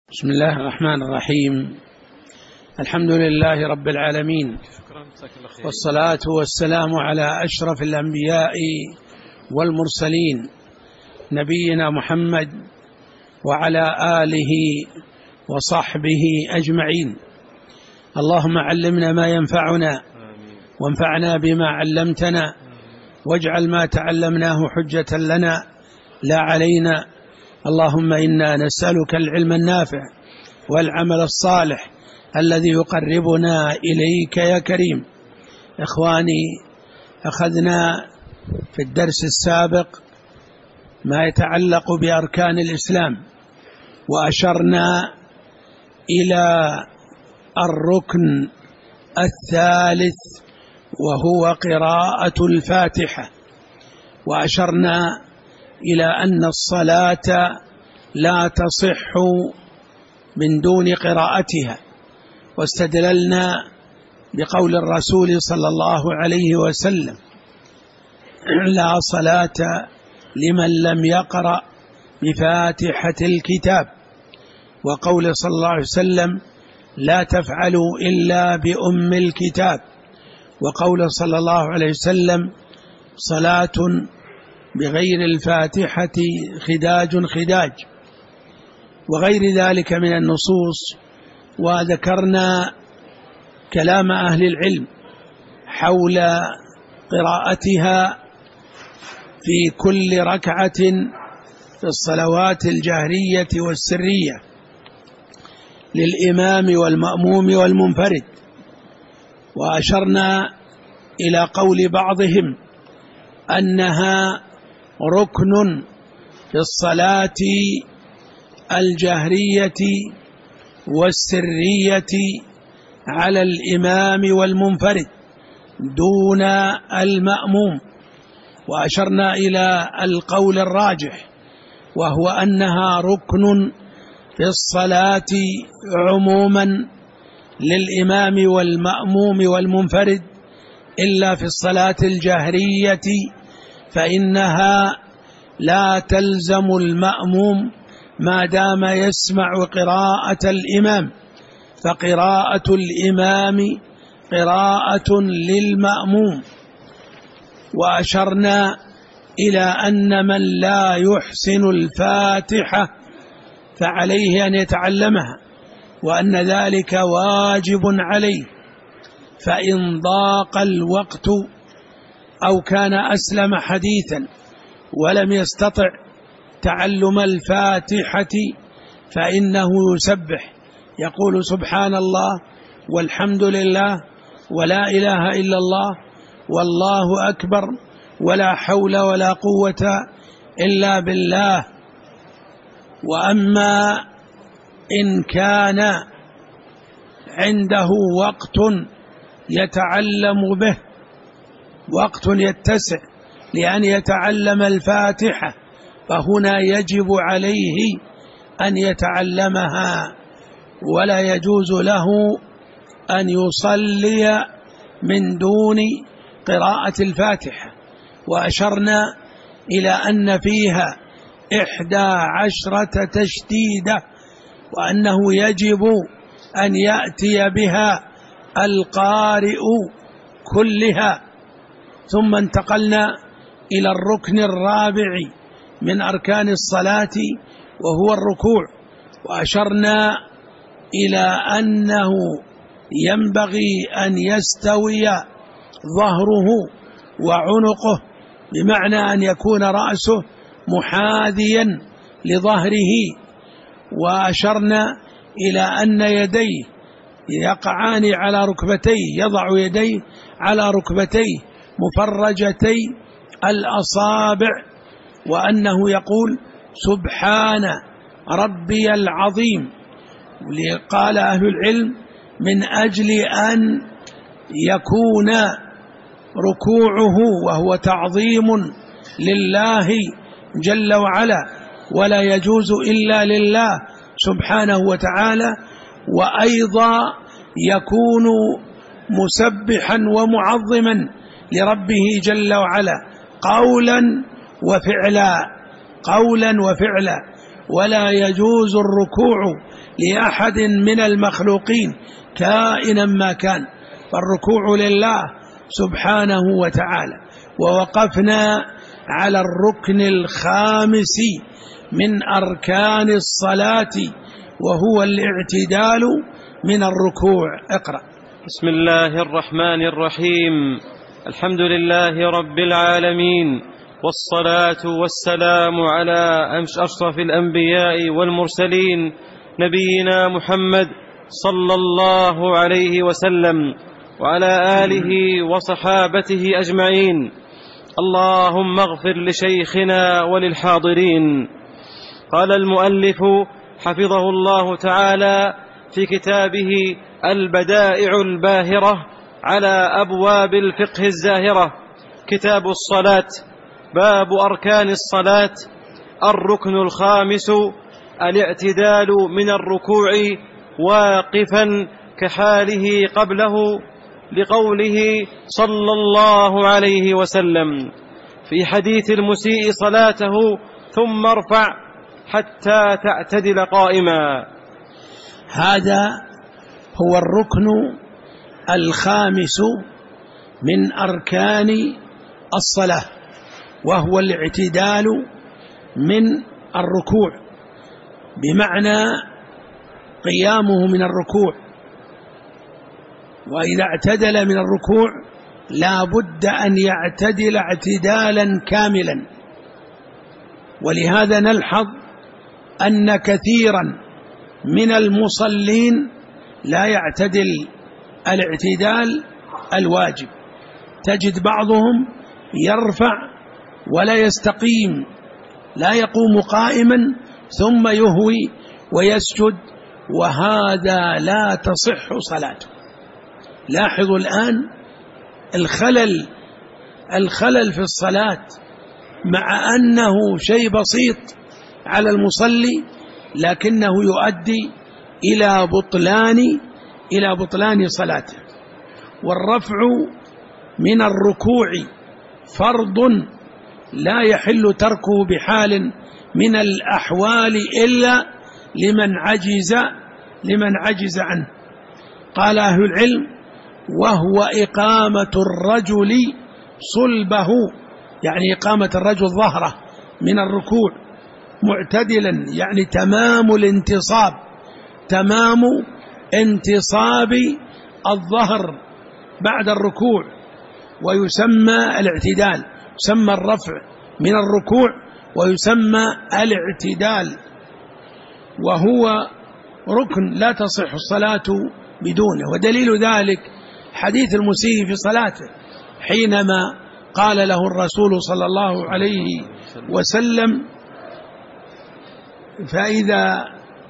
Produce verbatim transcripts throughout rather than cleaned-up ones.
بسم الله الرحمن الرحيم. الحمد لله رب العالمين، والصلاة والسلام على أشرف الأنبياء والمرسلين نبينا محمد وعلى آله وصحبه أجمعين. اللهم علمنا ما ينفعنا وانفعنا بما علمتنا، واجعل ما تعلمناه حجة لنا لا علينا. اللهم إنا نسألك العلم النافع والعمل الصالح الذي يقربنا إليك يا كريم. إخواني، أخذنا في الدرس السابق ما يتعلق بأركان الإسلام، وأشرنا إلى الركن الثالث وهو قراءة الفاتحة، وأشرنا إلى أن الصلاة لا تصح من دون قراءتها، واستدللنا بقول الرسول صلى الله عليه وسلم: لا صلاة لمن لم يقرأ بفاتحة الكتاب، وقول صلى الله عليه وسلم: لا تفعلوا إلا بأم الكتاب، وقول صلى الله عليه وسلم: صلاة بغير الفاتحة خداج خداج، وغير ذلك من النصوص. وذكرنا كلام أهل العلم حول قراءتها في كل ركعة في الصلوات الجهرية والسرية للإمام والمأموم والمنفرد، وأشرنا إلى قول بعضهم أنها ركن في الصلاة الجهرية والسرية على الإمام والمنفرد دون المأموم، وأشرنا إلى القول الراجح وهو أنها ركن في الصلاة عموما للإمام والمأموم والمنفرد، إلا في الصلاة الجهرية فإنها لا تلزم المأموم ما دام يسمع قراءة الإمام، فقراءة الإمام قراءة للمأموم. وأشرنا إلى أن من لا يحسن الفاتحة فعليه أن يتعلمها، وأن ذلك واجب عليه، فإن ضاق الوقت أو كان أسلم حديثا ولم يستطع تعلم الفاتحة فإنه يسبح، يقول: سبحان الله والحمد لله ولا إله إلا الله والله أكبر ولا حول ولا قوة إلا بالله. وأما إن كان عنده وقت يتعلم به، وقت يتسع لأن يتعلم الفاتحة، فهنا يجب عليه أن يتعلمها، ولا يجوز له أن يصلي من دون قراءة الفاتحة. وأشرنا إلى أن فيها إحدى عشرة تشديدة، وأنه يجب أن يأتي بها القارئ كلها. ثم انتقلنا إلى الركن الرابع من أركان الصلاة وهو الركوع، وأشرنا إلى أنه ينبغي أن يستوي ظهره وعنقه، بمعنى أن يكون رأسه محاذيا لظهره. وأشرنا إلى أن يديه يقعان على ركبتيه، يضع يديه على ركبتيه مفرجتي الأصابع، وأنه يقول: سبحان ربي العظيم. قال أهل العلم: من أجل أن يكون ركوعه وهو تعظيم لله جل وعلا، ولا يجوز إلا لله سبحانه وتعالى، وأيضا يكون مسبحا ومعظما لربه جل وعلا قولا وفعلا، قولا وفعلا. ولا يجوز الركوع لأحد من المخلوقين كائنا ما كان، فالركوع لله سبحانه وتعالى. ووقفنا على الركن الخامس من أركان الصلاة وهو الاعتدال من الركوع. اقرأ. بسم الله الرحمن الرحيم. الحمد لله رب العالمين، والصلاة والسلام على أشرف الأنبياء والمرسلين نبينا محمد صلى الله عليه وسلم وعلى آله وصحابته أجمعين. اللهم اغفر لشيخنا وللحاضرين. قال المؤلف حفظه الله تعالى في كتابه البدائع الباهرة على أبواب الفقه الزاهرة، كتاب الصلاة، باب أركان الصلاة. الركن الخامس الاعتدال من الركوع واقفا كحاله قبله، لقوله صلى الله عليه وسلم في حديث المسيء صلاته: ثم ارفع حتى تعتدل قائما. هذا هو الركن الخامس من أركان الصلاة، وهو الاعتدال من الركوع، بمعنى قيامه من الركوع. وإذا اعتدل من الركوع لا بد أن يعتدل اعتدالا كاملا. ولهذا نلحظ أن كثيرا من المصلين لا يعتدل الاعتدال الواجب. تجد بعضهم يرفع ولا يستقيم، لا يقوم قائما ثم يهوي ويسجد، وهذا لا تصح صلاته. لاحظوا الآن الخلل الخلل في الصلاة، مع أنه شيء بسيط على المصلي لكنه يؤدي إلى بطلان إلى بطلان صلاته. والرفع من الركوع فرض لا يحل تركه بحال من الأحوال إلا لمن عجز لمن عجز عنه. قال أهل العلم: وهو إقامة الرجل صلبه، يعني إقامة الرجل ظهره من الركوع معتدلا، يعني تمام الانتصاب، تمام انتصاب الظهر بعد الركوع، ويسمى الاعتدال، يسمى الرفع من الركوع ويسمى الاعتدال، وهو ركن لا تصح الصلاة بدونه. ودليل ذلك حديث المسيء في صلاته، حينما قال له الرسول صلى الله عليه وسلم: فإذا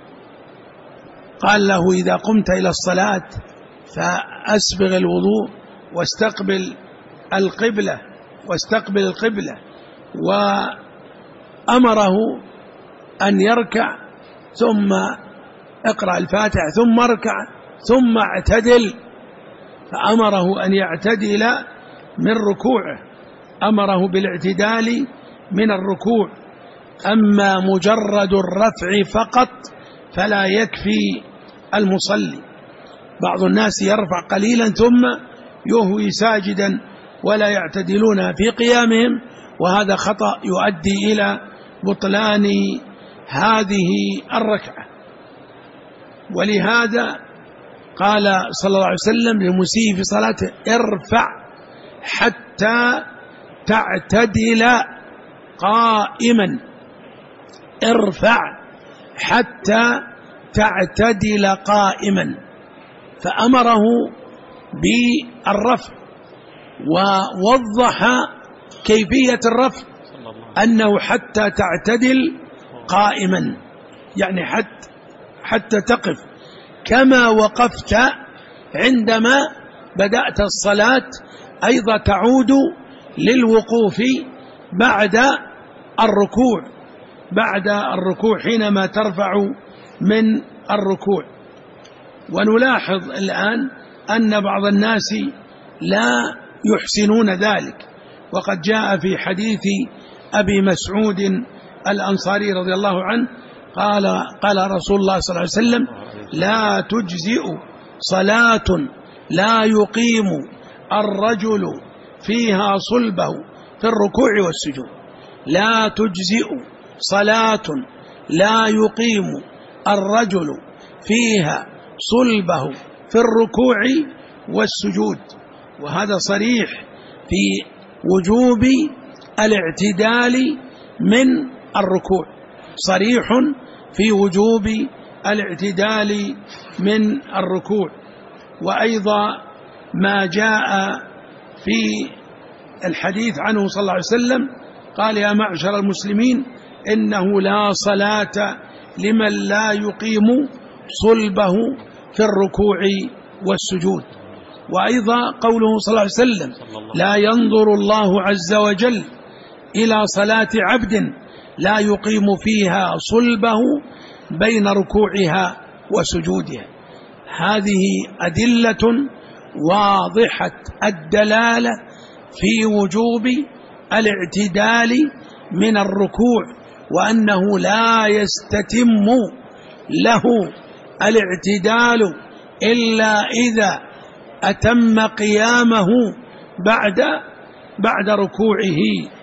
قال له: إذا قمت إلى الصلاة فأسبغ الوضوء واستقبل القبلة واستقبل القبلة وأمره أن يركع، ثم اقرأ الفاتحة ثم اركع ثم اعتدل، فأمره أن يعتدل من ركوعه، أمره بالاعتدال من الركوع. أما مجرد الرفع فقط فلا يكفي المصلي. بعض الناس يرفع قليلا ثم يهوي ساجدا ولا يعتدلون في قيامهم، وهذا خطأ يؤدي إلى بطلان هذه الركعة. ولهذا قال صلى الله عليه وسلم للمسيء في صلاته: ارفع حتى تعتدل قائما، ارفع حتى تعتدل قائما، فأمره بالرفع ووضح كيفية الرفع أنه حتى تعتدل قائما، يعني حتى, حتى تقف كما وقفت عندما بدأت الصلاة، أيضا تعود للوقوف بعد الركوع بعد الركوع حينما ترفع من الركوع. ونلاحظ الآن أن بعض الناس لا يحسنون ذلك، وقد جاء في حديث أبي مسعود الأنصاري رضي الله عنه قال قال رسول الله صلى الله عليه وسلم: لا تجزئ صلاة لا يقيم الرجل فيها صلبه في الركوع والسجود. لا تجزئ صلاة لا يقيم الرجل فيها صلبه في الركوع والسجود. وهذا صريح في وجوب الاعتدال من الركوع، صريح في وجوب الاعتدال من الركوع. وأيضا ما جاء في الحديث عنه صلى الله عليه وسلم قال: يا معشر المسلمين إنه لا صلاة لمن لا يقيم صلبه في الركوع والسجود. وأيضا قوله صلى الله عليه وسلم: لا ينظر الله عز وجل إلى صلاة عبد لا يقيم فيها صلبه بين ركوعها وسجودها. هذه أدلة واضحة الدلالة في وجوب الاعتدال من الركوع، وأنه لا يستتم له الاعتدال إلا إذا أتم قيامه بعد بعد ركوعه.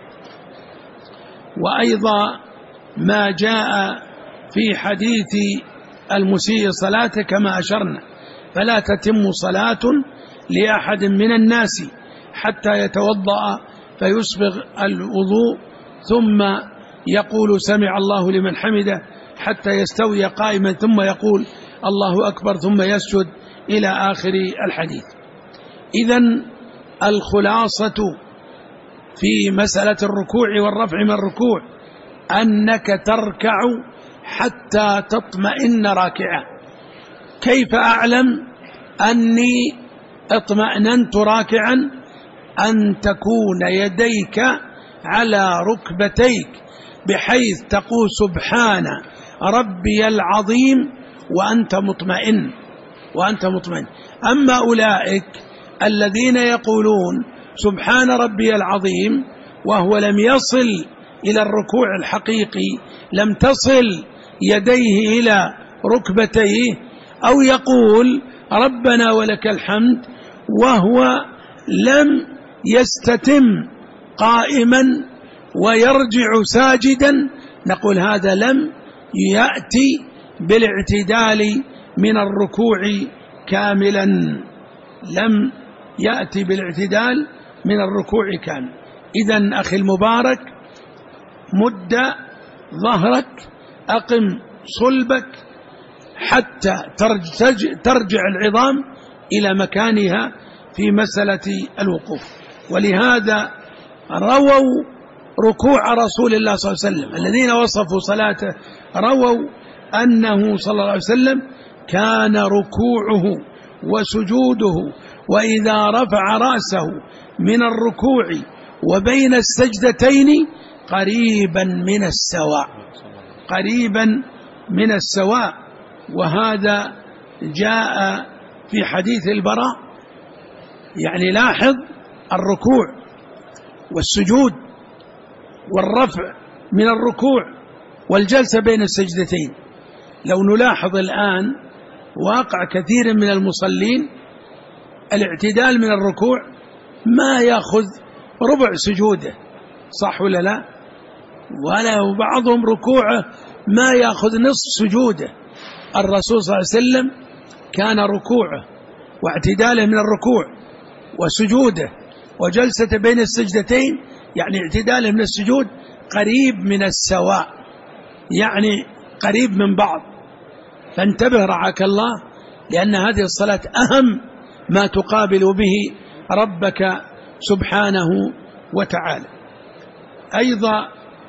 وأيضا ما جاء في حديث المسيء صلاته كما أشرنا: فلا تتم صلاة لأحد من الناس حتى يتوضأ فيسبغ الوضوء ثم يقول سمع الله لمن حمده حتى يستوي قائما ثم يقول الله أكبر ثم يسجد إلى آخر الحديث. إذن الخلاصة في مسألة الركوع والرفع من الركوع أنك تركع حتى تطمئن راكعا. كيف أعلم أني اطمأننت راكعا؟ أن تكون يديك على ركبتيك بحيث تقول سبحان ربي العظيم وأنت مطمئن وأنت مطمئن. أما أولئك الذين يقولون سبحان ربي العظيم وهو لم يصل إلى الركوع الحقيقي، لم تصل يديه إلى ركبتيه، أو يقول ربنا ولك الحمد وهو لم يستتم قائما ويرجع ساجدا، نقول هذا لم يأتي بالاعتدال من الركوع كاملا، لم يأتي بالاعتدال من الركوع كاملا. إذن أخي المبارك، مد ظهرك، أقم صلبك حتى ترجع العظام إلى مكانها في مسألة الوقوف. ولهذا رووا ركوع رسول الله صلى الله عليه وسلم، الذين وصفوا صلاته رووا أنه صلى الله عليه وسلم كان ركوعه وسجوده وإذا رفع رأسه من الركوع وبين السجدتين قريبا من السواء، قريبا من السواء. وهذا جاء في حديث البراء. يعني لاحظ الركوع والسجود والرفع من الركوع والجلسة بين السجدتين. لو نلاحظ الآن واقع كثير من المصلين، الاعتدال من الركوع ما يأخذ ربع سجوده، صح ولا لا؟ ولا بعضهم ركوعه ما يأخذ نصف سجوده. الرسول صلى الله عليه وسلم كان ركوعه واعتداله من الركوع وسجوده وجلسة بين السجدتين، يعني اعتداله من السجود قريب من السواء، يعني قريب من بعض. فانتبه رعاك الله، لأن هذه الصلاة أهم ما تقابل به ربك سبحانه وتعالى. أيضا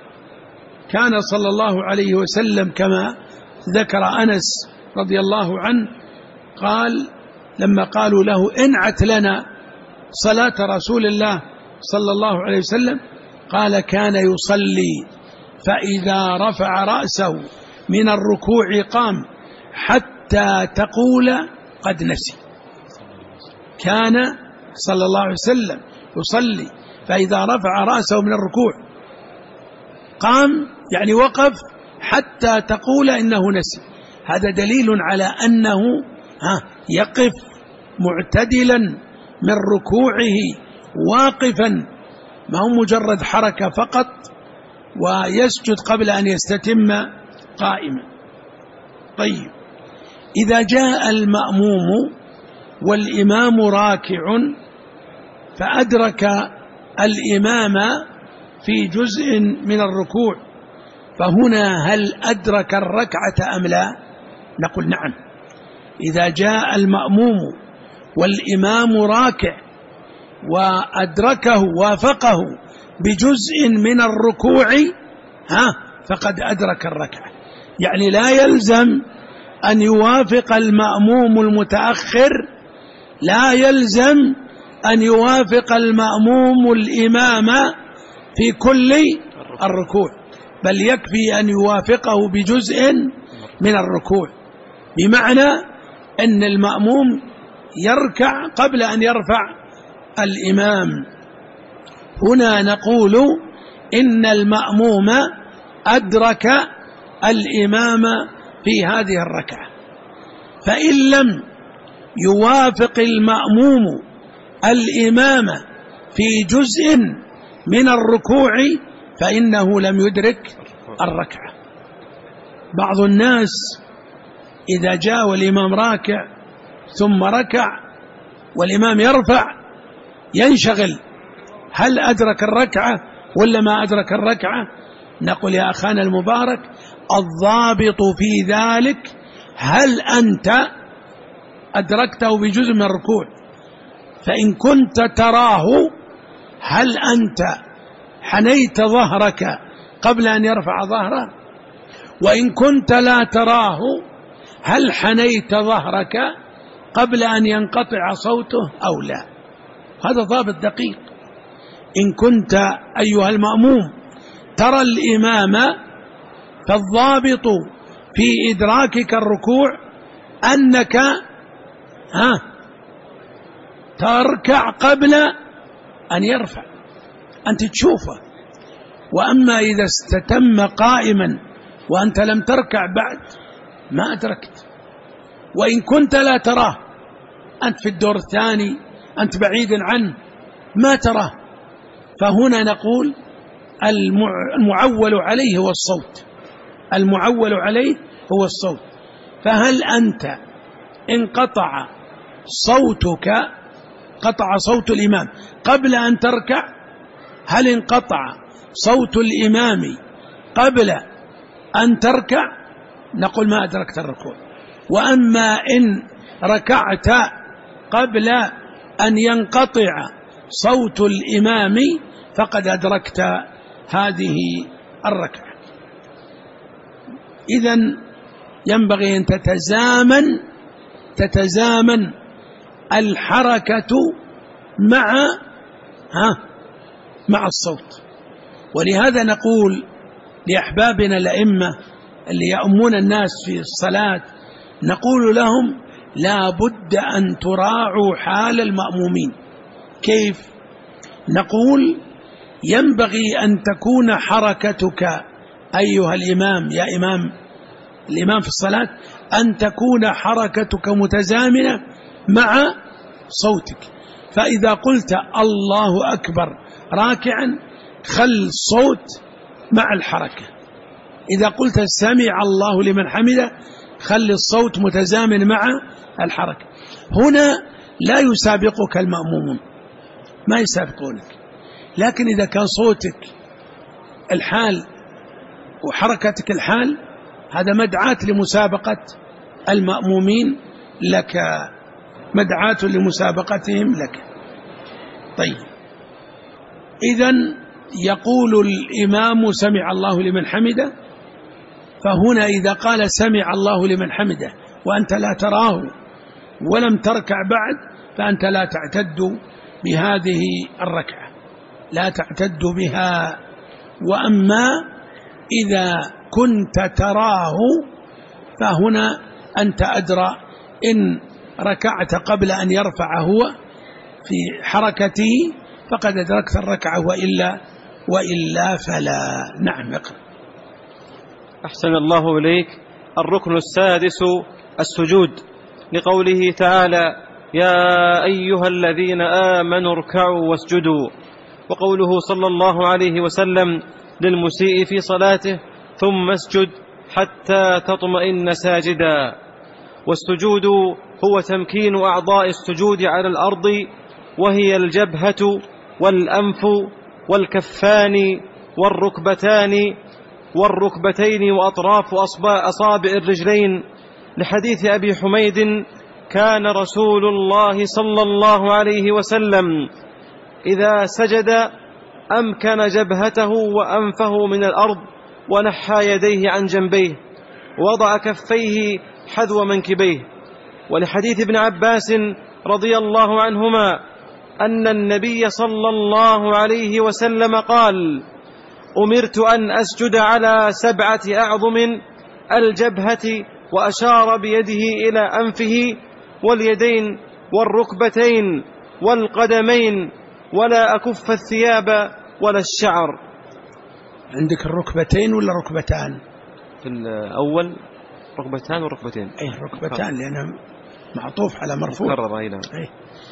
كان صلى الله عليه وسلم كما ذكر أنس رضي الله عنه قال لما قالوا له انعت لنا صلاة رسول الله صلى الله عليه وسلم، قال كان يصلي فإذا رفع رأسه من الركوع قام حتى تقول قد نسي. كان صلى الله عليه وسلم يصلي فإذا رفع رأسه من الركوع قام، يعني وقف حتى تقول إنه نسي. هذا دليل على أنه يقف معتدلا من ركوعه واقفا، ما هو مجرد حركة فقط، ويسجد قبل أن يستتم قائما. طيب، إذا جاء المأموم والإمام راكع فأدرك الإمام في جزء من الركوع، فهنا هل أدرك الركعة أم لا؟ نقول نعم. إذا جاء المأموم والإمام راكع وأدركه وافقه بجزء من الركوع ها فقد أدرك الركعة. يعني لا يلزم أن يوافق المأموم المتأخر، لا يلزم أن يوافق المأموم الإمام في كل الركوع، بل يكفي أن يوافقه بجزء من الركوع، بمعنى أن المأموم يركع قبل أن يرفع الإمام. هنا نقول إن المأموم أدرك الإمام في هذه الركعة، فإن لم يوافق المأموم الإمام في جزء من الركوع فإنه لم يدرك الركعة. بعض الناس إذا جاء والإمام راكع ثم ركع والإمام يرفع ينشغل، هل أدرك الركعة ولا ما أدرك الركعة؟ نقول يا أخانا المبارك، الضابط في ذلك هل أنت أدركته بجزء من الركوع، فإن كنت تراه هل أنت حنيت ظهرك قبل أن يرفع ظهره، وإن كنت لا تراه هل حنيت ظهرك قبل أن ينقطع صوته أو لا. هذا ضابط دقيق. إن كنت أيها المأموم ترى الإمام فالضابط في إدراكك الركوع أنك ها تركع قبل أن يرفع، أنت تشوفه. وأما إذا استتم قائما وأنت لم تركع بعد ما أدركت. وإن كنت لا تراه، أنت في الدور الثاني، أنت بعيد عنه ما تراه، فهنا نقول المعول عليه هو الصوت، المعول عليه هو الصوت. فهل أنت انقطع صوتك، قطع صوت الإمام قبل أن تركع؟ هل انقطع صوت الإمام قبل أن تركع؟ نقول ما أدركت الركوع. وأما إن ركعت قبل أن ينقطع صوت الإمام فقد أدركت هذه الركعة. إذن ينبغي أن تتزامن تتزامن الحركة مع ها مع الصوت. ولهذا نقول لأحبابنا الأئمة اللي يأمون الناس في الصلاة، نقول لهم لا بد أن تراعوا حال المأمومين. كيف؟ نقول ينبغي أن تكون حركتك أيها الإمام، يا إمام الإمام في الصلاة، أن تكون حركتك متزامنة مع صوتك. فإذا قلت الله أكبر راكعا خل الصوت مع الحركة، إذا قلت سمع الله لمن حمده خل الصوت متزامن مع الحركة. هنا لا يسابقك المأمومون، ما يسابقونك، لكن إذا كان صوتك الحال وحركتك الحال هذا مدعاة لمسابقة المأمومين لك، مدعاة لمسابقتهم لك. طيب، إذن يقول الإمام سمع الله لمن حمده، فهنا إذا قال سمع الله لمن حمده وأنت لا تراه ولم تركع بعد فأنت لا تعتد بهذه الركعة، لا تعتد بها. وأما إذا كنت تراه فهنا أنت أدرى، إن ركعت قبل أن يرفع هو في حركته فقد أدركت الركعة، وإلا وإلا فلا. نعم، اقرأ. أحسن الله إليك. الركن السادس السجود، لقوله تعالى: يا أيها الذين آمنوا اركعوا واسجدوا، وقوله صلى الله عليه وسلم للمسيء في صلاته: ثم اسجد حتى تطمئن ساجدا. والسجود هو تمكين أعضاء السجود على الأرض، وهي الجبهة والأنف والكفان والركبتان والركبتين وأطراف أصابع الرجلين، لحديث أبي حميد: كان رسول الله صلى الله عليه وسلم إذا سجد أمكن جبهته وأنفه من الأرض، ونحى يديه عن جنبيه، ووضع كفيه حذو منكبيه. ولحديث ابن عباس رضي الله عنهما أن النبي صلى الله عليه وسلم قال: أمرت أن أسجد على سبعة أعظم: الجبهة، وأشار بيده إلى أنفه واليدين والركبتين والقدمين، ولا أكف الثياب ولا الشعر. عندك الركبتين ولا ركبتان؟ في الأول ركبتان وركبتين. أي ركبتان لأنها معطوف على مرفوع. أي.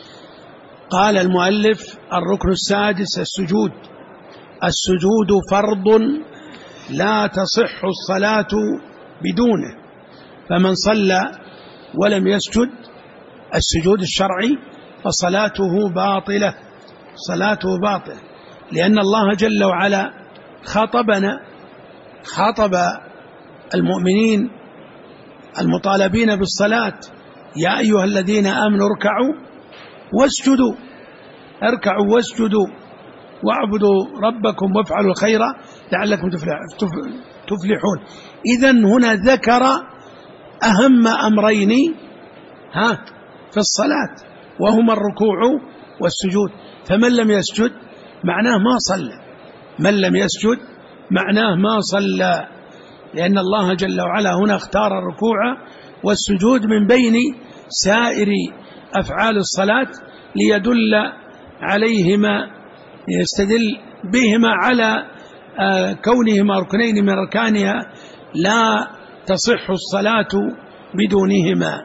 قال المؤلف: الركن السادس السجود. السجود فرض لا تصح الصلاة بدونه، فمن صلى ولم يسجد السجود الشرعي فصلاته باطلة، صلاته باطلة، لأن الله جل وعلا خاطبنا، خاطب المؤمنين المطالبين بالصلاة: يا أيها الذين آمنوا اركعوا واسجدوا، اركعوا واسجدوا واعبدوا ربكم وافعلوا الخير لعلكم تفلحون. إذن هنا ذكر أهم أمرين ها في الصلاة، وهما الركوع والسجود. فمن لم يسجد معناه ما صلى، من لم يسجد معناه ما صلى، لأن الله جل وعلا هنا اختار الركوع والسجود من بين سائر أفعال الصلاة ليدل عليهما، يستدل بهما على كونهما ركنين من أركانها لا تصح الصلاة بدونهما.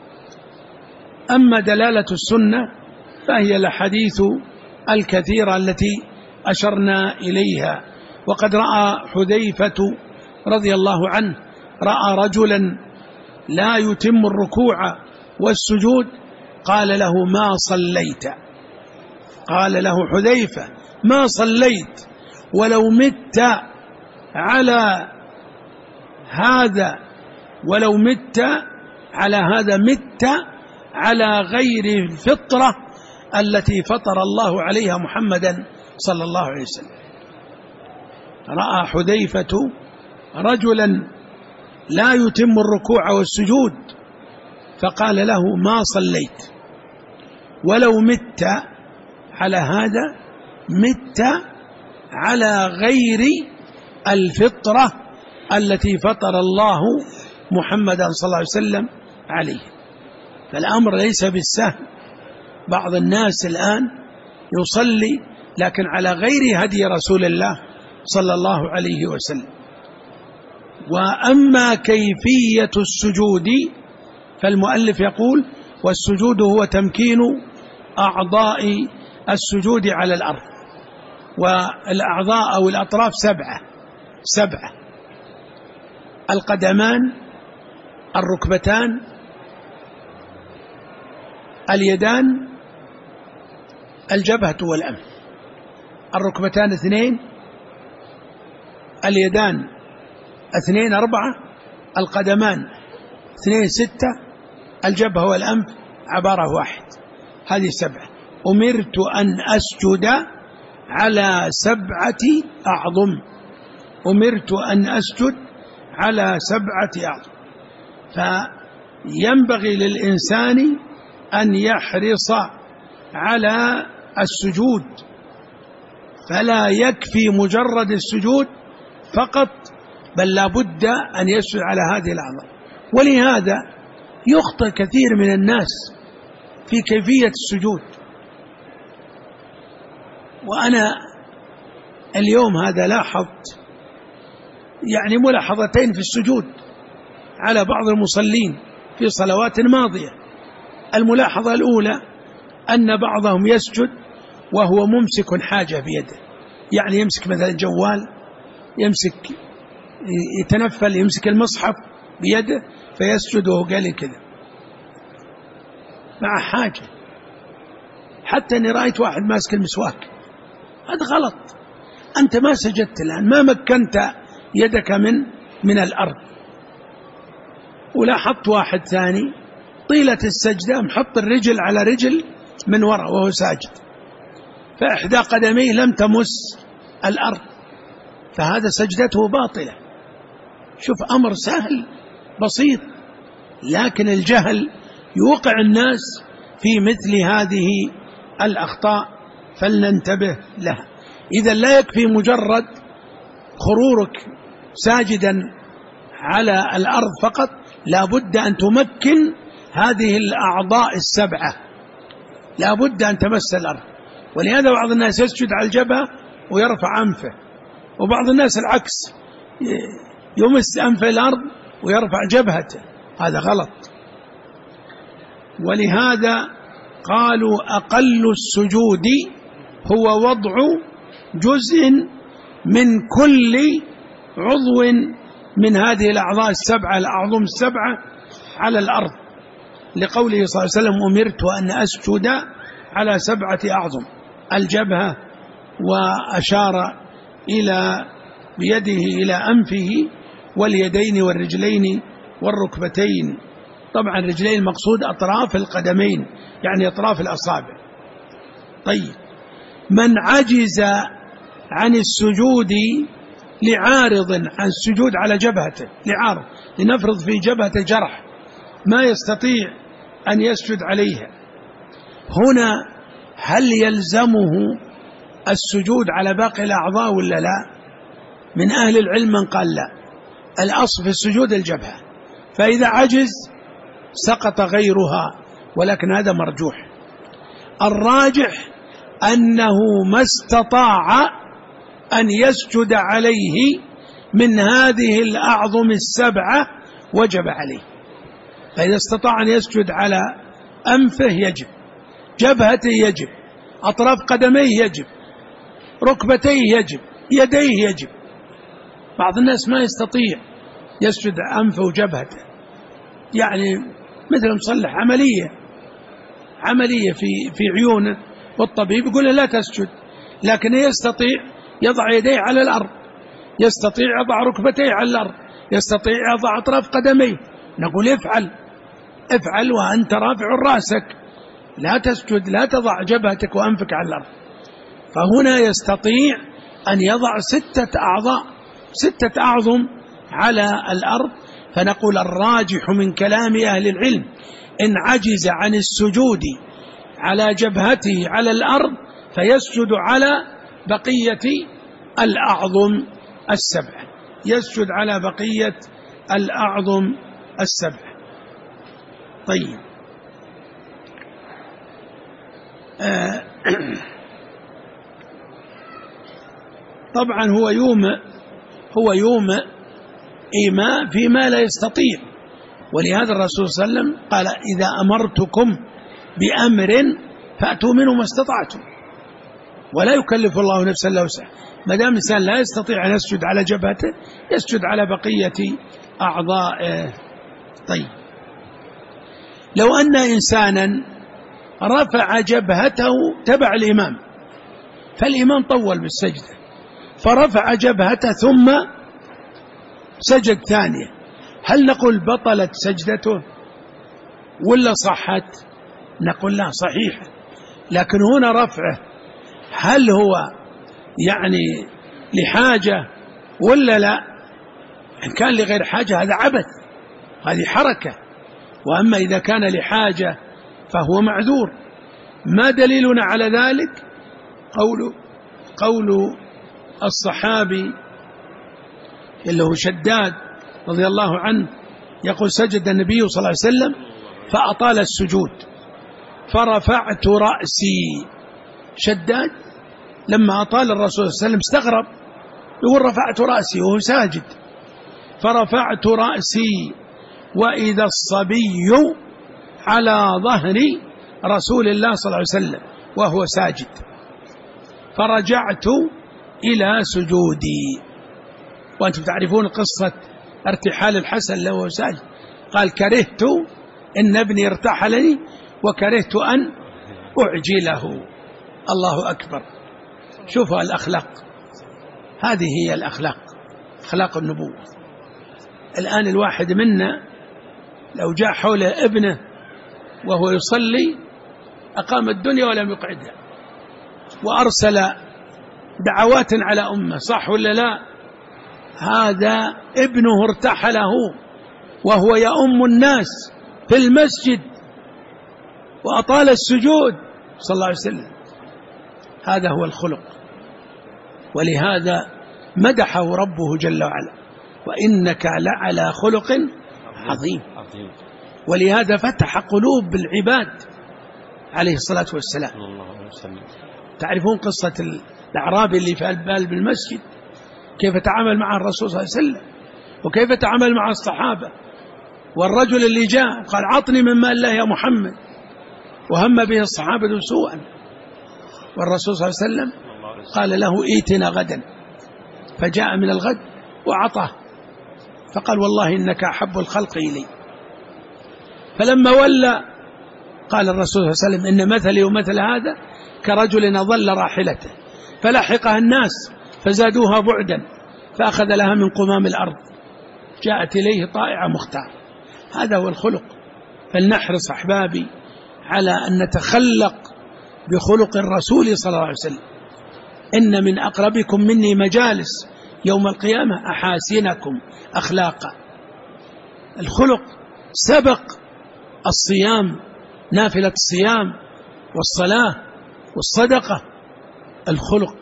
أما دلالة السنة فهي الأحاديث الكثيرة التي أشرنا إليها. وقد رأى حذيفة رضي الله عنه رأى رجلا لا يتم الركوع والسجود، قال له: ما صليت، قال له حذيفة: ما صليت ولو مت على هذا، ولو مت على هذا مت على غير الفطرة التي فطر الله عليها محمدا صلى الله عليه وسلم. رأى حذيفة رجلا لا يتم الركوع والسجود فقال له: ما صليت ولو مت على هذا مت على غير الفطرة التي فطر الله محمدا صلى الله عليه وسلم عليه. فالأمر ليس بالسهل. بعض الناس الآن يصلي لكن على غير هدي رسول الله صلى الله عليه وسلم. وأما كيفية السجود فالمؤلف يقول: والسجود هو تمكين أعضاء السجود على الأرض. والأعضاء أو الأطراف سبعة سبعة: القدمان، الركبتان، اليدان، الجبهة والأنف. الركبتان اثنين، اليدان اثنين أربعة، القدمان اثنين ستة، الجبهة والأنف عبارة واحد. هذه سبعة. أمرت أن أسجد على سبعة أعظم، أمرت أن أسجد على سبعة أعظم. فينبغي للإنسان أن يحرص على السجود، فلا يكفي مجرد السجود فقط، بل لا بد أن يسجد على هذه الأعضاء. ولهذا يخطئ كثير من الناس في كيفية السجود. وأنا اليوم هذا لاحظت يعني ملاحظتين في السجود على بعض المصلين في صلوات ماضية. الملاحظة الأولى أن بعضهم يسجد وهو ممسك حاجة بيده، يعني يمسك مثلا جوال، يمسك يتنفل، يمسك المصحف بيده فيسجد وهو قال كذا مع حاجة. حتى أني رأيت واحد ماسك المسواك، هذا غلط. أنت ما سجدت الآن، ما مكنت يدك من من الأرض. ولاحظت واحد ثاني طيلة السجدة محط الرجل على رجل من وراء وهو ساجد، فإحدى قدميه لم تمس الأرض، فهذا سجدته باطلة. شوف أمر سهل بسيط، لكن الجهل يوقع الناس في مثل هذه الأخطاء، فلننتبه لها. إذا لا يكفي مجرد خرورك ساجدا على الأرض فقط، لا بد أن تمكن هذه الأعضاء السبعة، لا بد أن تمس الأرض. ولهذا بعض الناس يسجد على الجبهة ويرفع أنفه، وبعض الناس العكس، يمس أنف الأرض ويرفع جبهته، هذا غلط. ولهذا قالوا أقل السجود هو وضع جزء من كل عضو من هذه الأعضاء السبعة، الأعظم السبعة على الأرض، لقوله صلى الله عليه وسلم أمرت أن أسجد على سبعة أعظم، الجبهة، وأشار إلى بيده إلى أنفه واليدين والرجلين والركبتين. طبعا الرجلين المقصود أطراف القدمين، يعني أطراف الأصابع. طيب، من عجز عن السجود لعارض، عن السجود على جبهته لعارض، لنفرض في جبهته جرح ما يستطيع أن يسجد عليها، هنا هل يلزمه السجود على باقي الأعضاء ولا لا؟ من أهل العلم من قال لا، الأصل في السجود الجبهة، فإذا عجز سقط غيرها، ولكن هذا مرجوح. الراجح أنه ما استطاع أن يسجد عليه من هذه الأعظم السبعة وجب عليه. فإذا استطاع أن يسجد على أنفه يجب، جبهته يجب، أطراف قدميه يجب، ركبتيه يجب، يديه يجب. بعض الناس ما يستطيع يسجد أنفه وجبهته، يعني مثل مصلح عملية عملية في في عيونه، والطبيب يقول له لا تسجد، لكن يستطيع يضع يديه على الأرض، يستطيع يضع ركبتيه على الأرض، يستطيع يضع أطراف قدميه، نقول افعل افعل وأنت رافع رأسك، لا تسجد، لا تضع جبهتك وأنفك على الأرض. فهنا يستطيع أن يضع ستة أعضاء، ستة أعظم على الأرض. فنقول الراجح من كلام أهل العلم إن عجز عن السجود على جبهته على الأرض فيسجد على بقية الأعظم السبع، يسجد على بقية الأعظم السبع. طيب، آه طبعا هو يوم هو يوم إيماء فيما لا يستطيع، ولهذا الرسول صلى الله عليه وسلم قال إذا أمرتكم بأمر فأتوا منه ما استطعتم، ولا يكلف الله نفسا إلا وسعها. ما دام الإنسان لا يستطيع أن يسجد على جبهته يسجد على بقية أعضائه. طيب، لو أن إنسانا رفع جبهته تبع الإمام، فالإمام طول بالسجدة فرفع جبهته ثم سجد ثانية، هل نقول بطلت سجدته ولا صحت؟ نقول لا، صحيحة. لكن هنا رفعه هل هو يعني لحاجة ولا لا؟ إن كان لغير حاجة هذا عبث، هذه حركة. وأما إذا كان لحاجة فهو معذور. ما دليلنا على ذلك؟ قول قول الصحابي اللي هو شداد رضي الله عنه، يقول سجد النبي صلى الله عليه وسلم فأطال السجود فرفعت رأسي. شداد لما أطال الرسول صلى الله عليه وسلم استغرب، يقول رفعت رأسي وهو ساجد، فرفعت رأسي وإذا الصبي على ظهر رسول الله صلى الله عليه وسلم وهو ساجد، فرجعت إلى سجودي. وأنتم تعرفون قصة ارتحال الحسن له وهو ساجد، قال كرهت إن ابني ارتحلني وكرهت أن أعجله. الله أكبر. شوفوا الأخلاق، هذه هي الأخلاق، أخلاق النبوة. الآن الواحد منا لو جاء حول ابنه وهو يصلي أقام الدنيا ولم يقعدها، وأرسل دعوات على أمه، صح ولا لا؟ هذا ابنه ارتحله وهو يؤم الناس في المسجد وأطال السجود صلى الله عليه وسلم. هذا هو الخلق، ولهذا مدحه ربه جل وعلا: وإنك لعلى خلق عظيم. ولهذا فتح قلوب العباد عليه الصلاة والسلام. تعرفون قصة الأعرابي اللي في البال بالمسجد، كيف تعامل مع الرسول صلى الله عليه وسلم وكيف تعامل مع الصحابة، والرجل اللي جاء قال: عطني من مال الله يا محمد، وهم به الصحابة سوءا، والرسول صلى الله عليه وسلم قال له: ائتنا غدا، فجاء من الغد وعطاه، فقال: والله إنك أحب الخلق إلي. فلما ولى قال الرسول صلى الله عليه وسلم: إن مثلي ومثل هذا كرجل أضل راحلته فلحقها الناس فزادوها بعدا فأخذ لها من قمام الأرض، جاءت إليه طائعة مختار. هذا هو الخلق. فلنحرص أحبابي على أن نتخلق بخلق الرسول صلى الله عليه وسلم. إن من أقربكم مني مجالس يوم القيامة أحاسنكم أخلاقا. الخلق سبق الصيام، نافلة الصيام والصلاة والصدقة، الخلق.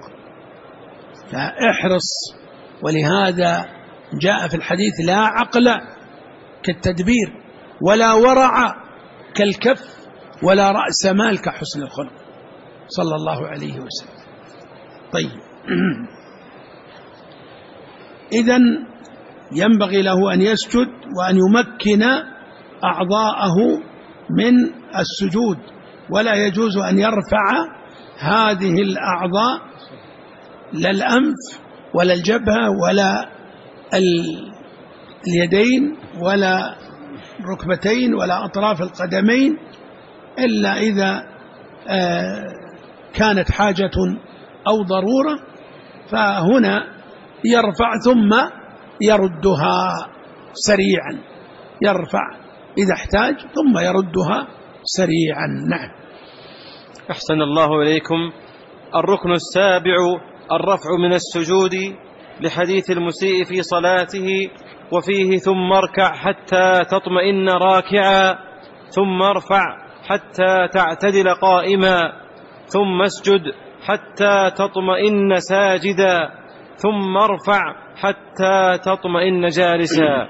فاحرص. ولهذا جاء في الحديث: لا عقل كالتدبير، ولا ورع كالكف، ولا رأس مال كحسن الخلق، صلى الله عليه وسلم. طيب، إذن ينبغي له أن يسجد وأن يمكن أعضاءه من السجود، ولا يجوز أن يرفع هذه الأعضاء، لا الأنف ولا الجبهة ولا اليدين ولا الركبتين ولا أطراف القدمين، إلا إذا كانت حاجة أو ضرورة، فهنا يرفع ثم يردها سريعا، يرفع إذا احتاج ثم يردها سريعا. نعم. أحسن الله إليكم. الركن السابع الرفع من السجود، لحديث المسيء في صلاته وفيه: ثم اركع حتى تطمئن راكعا، ثم ارفع حتى تعتدل قائما، ثم اسجد حتى تطمئن ساجدا، ثم ارفع حتى تطمئن جالسا.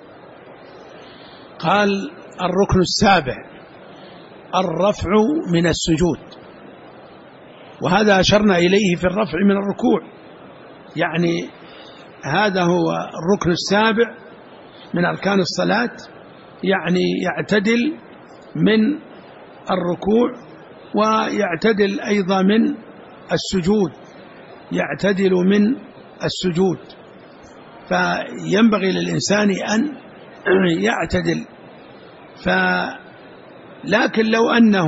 قال: الركن السابع الرفع من السجود، وهذا أشرنا إليه في الرفع من الركوع، يعني هذا هو الركن السابع من أركان الصلاة، يعني يعتدل من الركوع ويعتدل أيضا من السجود، يعتدل من السجود. فينبغي للإنسان أن يعتدل. لكن لو أنه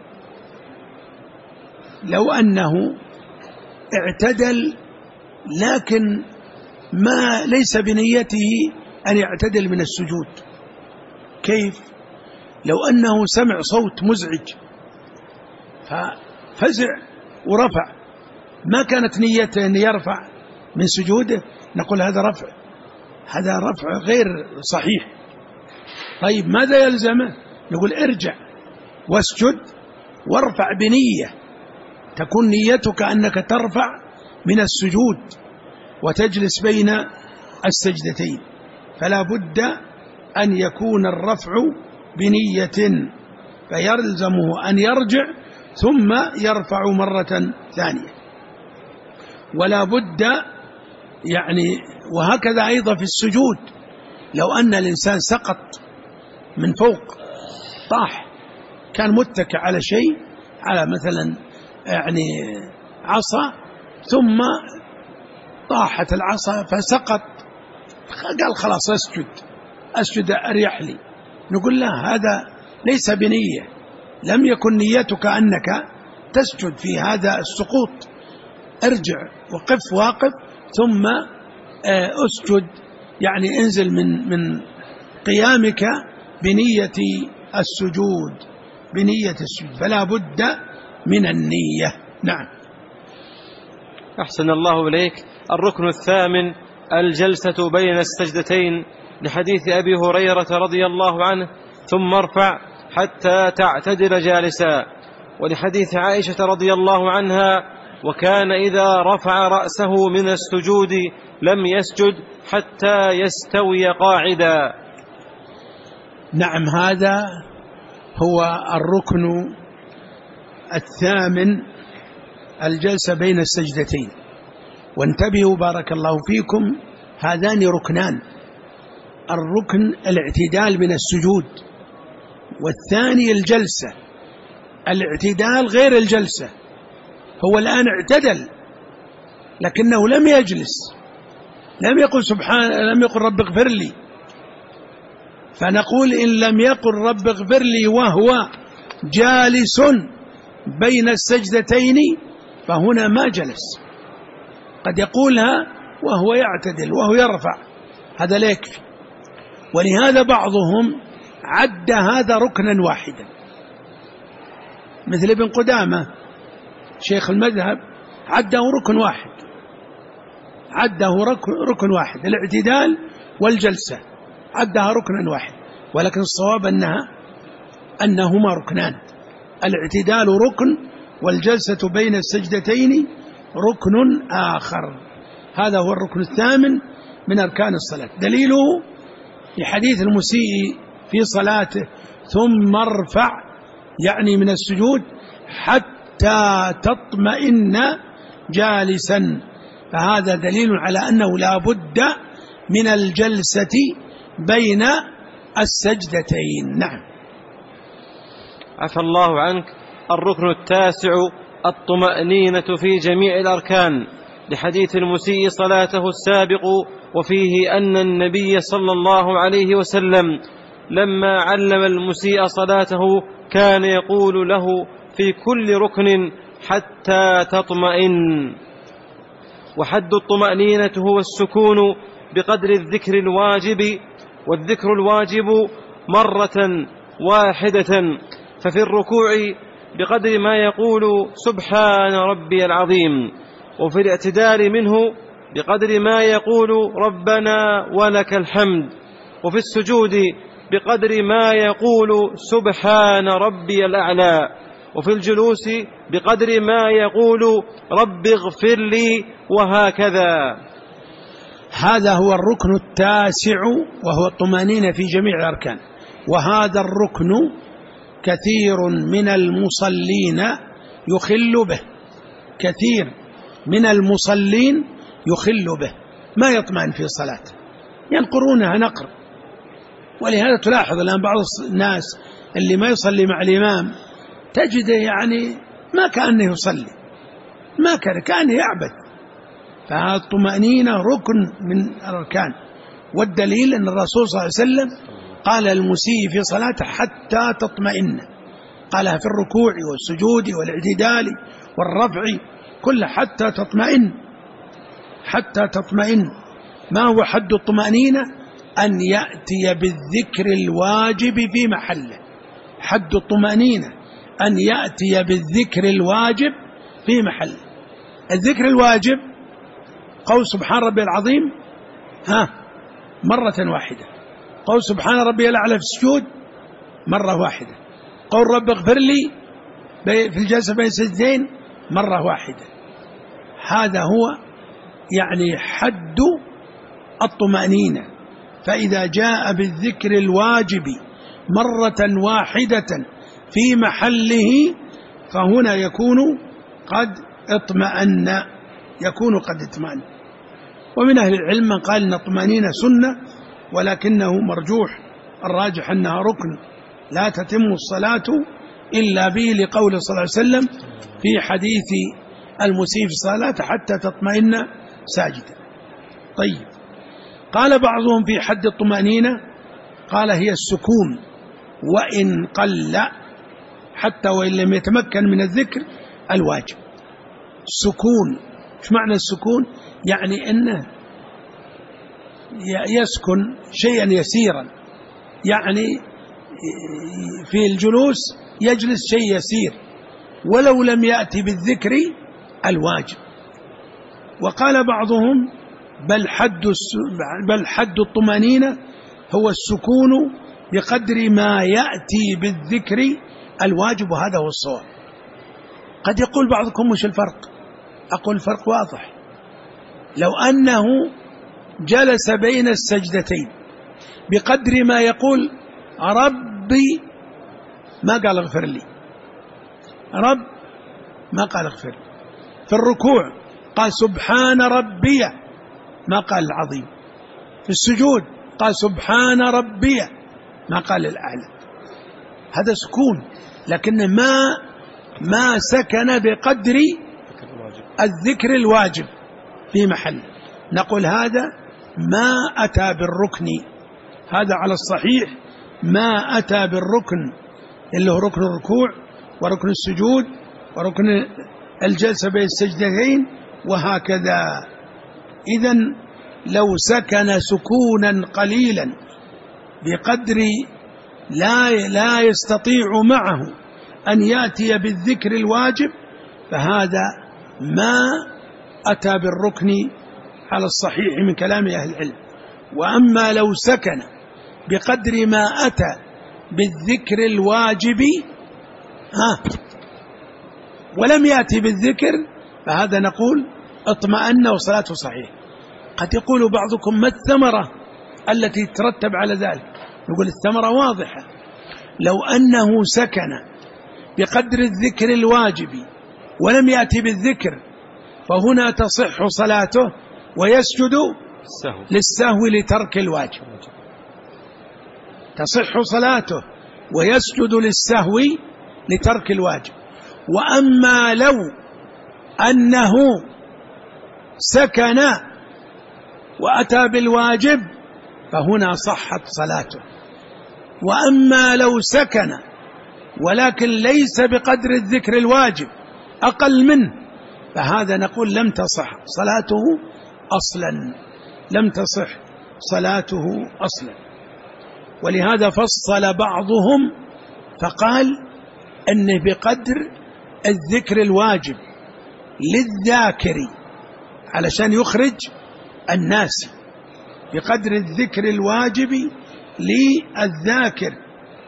لو أنه اعتدل لكن ما ليس بنيته أن يعتدل من السجود، كيف؟ لو أنه سمع صوت مزعج ففزع ورفع، ما كانت نيته أن يرفع من سجوده، نقول هذا رفع هذا رفع غير صحيح. طيب ماذا يلزمه؟ نقول ارجع واسجد وارفع بنية، تكون نيتك أنك ترفع من السجود وتجلس بين السجدتين، فلا بد أن يكون الرفع بنية، فيلزمه أن يرجع ثم يرفع مرة ثانية. ولا بد يعني، وهكذا أيضا في السجود، لو أن الإنسان سقط من فوق، طاح، كان متكئ على شيء، على مثلا يعني عصا، ثم طاحت العصا فسقط، قال خلاص أسجد أسجد أريح لي، نقول لا، هذا ليس بنية، لم يكن نيتك أنك تسجد في هذا السقوط، ارجع وقف واقف ثم أسجد، يعني انزل من من قيامك بنية السجود، بنية السجود، فلا بد من النية. نعم. أحسن الله إليك. الركن الثامن الجلسة بين السجدتين، لحديث أبي هريرة رضي الله عنه: ثم ارفع حتى تعتدل جالسا، ولحديث عائشة رضي الله عنها: وكان إذا رفع رأسه من السجود لم يسجد حتى يستوي قاعدا. نعم، هذا هو الركن الثامن، الجلسة بين السجدتين. وانتبهوا بارك الله فيكم، هذان ركنان: الركن الاعتدال من السجود، والثاني الجلسة. الاعتدال غير الجلسة، هو الآن اعتدل لكنه لم يجلس، لم يقل سبحان لم يقل رب اغفر لي، فنقول إن لم يقل رب اغفر لي وهو جالس بين السجدتين فهنا ما جلس، قد يقولها وهو يعتدل وهو يرفع، هذا لا يكفي. ولهذا بعضهم عد هذا ركنا واحدا، مثل ابن قدامة شيخ المذهب عده ركن واحد، عده ركن واحد، الاعتدال والجلسة عدها ركنا واحد، ولكن الصواب أنها أنهما ركنان، الاعتدال ركن والجلسة بين السجدتين ركن آخر. هذا هو الركن الثامن من أركان الصلاة. دليله لحديث المسيء في صلاته: ثم ارفع، يعني من السجود حتى تطمئن جالسا، فهذا دليل على أنه لا بد من الجلسة بين السجدتين. نعم. عفى الله عنك. الركن التاسع الطمأنينة في جميع الأركان، لحديث المسيء صلاته السابق، وفيه أن النبي صلى الله عليه وسلم لما علم المسيء صلاته كان يقول له في كل ركن: حتى تطمئن. وحد الطمأنينة هو السكون بقدر الذكر الواجب، والذكر الواجب مرة واحدة، ففي الركوع بقدر ما يقول سبحان ربي العظيم، وفي الاعتدال منه بقدر ما يقول ربنا ولك الحمد، وفي السجود بقدر ما يقول سبحان ربي الأعلى، وفي الجلوس بقدر ما يقول رب اغفر لي، وهكذا. هذا هو الركن التاسع، وهو الطمأنينة في جميع الأركان. وهذا الركن كثير من المصلين يخل به، كثير من المصلين يخل به، ما يطمئن في صلاته، ينقرونها نقر. ولهذا تلاحظ الآن بعض الناس اللي ما يصلي مع الإمام تجده يعني ما كأنه يصلي، ما كان كأنه يعبث. فهذا الطمأنينة ركن من الأركان، والدليل أن الرسول صلى الله عليه وسلم قال المسيء في صلاته: حتى تطمئن، قالها في الركوع والسجود والاعتدال والرفع، كل حتى تطمئن، حتى تطمئن. ما هو حد الطمأنينة؟ أن يأتي بالذكر الواجب في محله. حد الطمأنينة أن يأتي بالذكر الواجب في محله. الذكر الواجب قول سبحان ربي العظيم ها مرة واحدة، قول سبحان ربي الأعلى في السجود مرة واحدة، قول رب اغفر لي في الجلسة بين السجدين مرة واحدة. هذا هو يعني حد الطمأنينة. فإذا جاء بالذكر الواجب مرة واحدة في محله فهنا يكون قد اطمأن، يكون قد اطمأن. ومن أهل العلم من قال إن الطمأنينة سنة، ولكنه مرجوح، الراجح أنها ركن لا تتم الصلاة إلا به، لقول صلى الله عليه وسلم في حديث المسيء في الصلاة حتى تطمئن ساجدا. طيب، قال بعضهم في حد الطمأنينة، قال هي السكون وإن قل، حتى وإن لم يتمكن من الذكر الواجب. سكون، ايش معنى السكون؟ يعني أنه يسكن شيئا يسيرا، يعني في الجلوس يجلس شيء يسير ولو لم يأتي بالذكر الواجب. وقال بعضهم بل حد بل حد الطمأنينة هو السكون بقدر ما يأتي بالذكر الواجب، وهذا هو الصواب. قد يقول بعضكم مش الفرق؟ أقول الفرق واضح. لو أنه جلس بين السجدتين بقدر ما يقول ربي، ما قال اغفر لي، رب ما قال اغفر لي. في الركوع قال سبحان ربي، ما قال العظيم. في السجود قال سبحان ربي، ما قال الأعلى. هذا سكون، لكن ما ما سكن بقدر الذكر الواجب في محل. نقول هذا ما أتى بالركن، هذا على الصحيح ما أتى بالركن، اللي هو ركن الركوع وركن السجود وركن الجلسة بين السجدتين وهكذا. إذن لو سكن سكونا قليلا بقدر لا لا يستطيع معه أن يأتي بالذكر الواجب، فهذا ما أتى بالركن على الصحيح من كلام أهل العلم. وأما لو سكن بقدر ما أتى بالذكر الواجب ها ولم يأتي بالذكر، فهذا نقول اطمأن وصلاته صحيح. قد يقول بعضكم ما الثمرة التي ترتب على ذلك؟ نقول الثمرة واضحة. لو أنه سكن بقدر الذكر الواجب ولم يأتي بالذكر، فهنا تصح صلاته ويسجد للسهو لترك الواجب، تصح صلاته ويسجد للسهو لترك الواجب. وأما لو أنه سكن وأتى بالواجب فهنا صحت صلاته. وأما لو سكن ولكن ليس بقدر الذكر الواجب، أقل منه، فهذا نقول لم تصح صلاته أصلا، لم تصح صلاته أصلا. ولهذا فصل بعضهم فقال أنه بقدر الذكر الواجب للذاكر علشان يخرج الناس، بقدر الذكر الواجب للذاكر،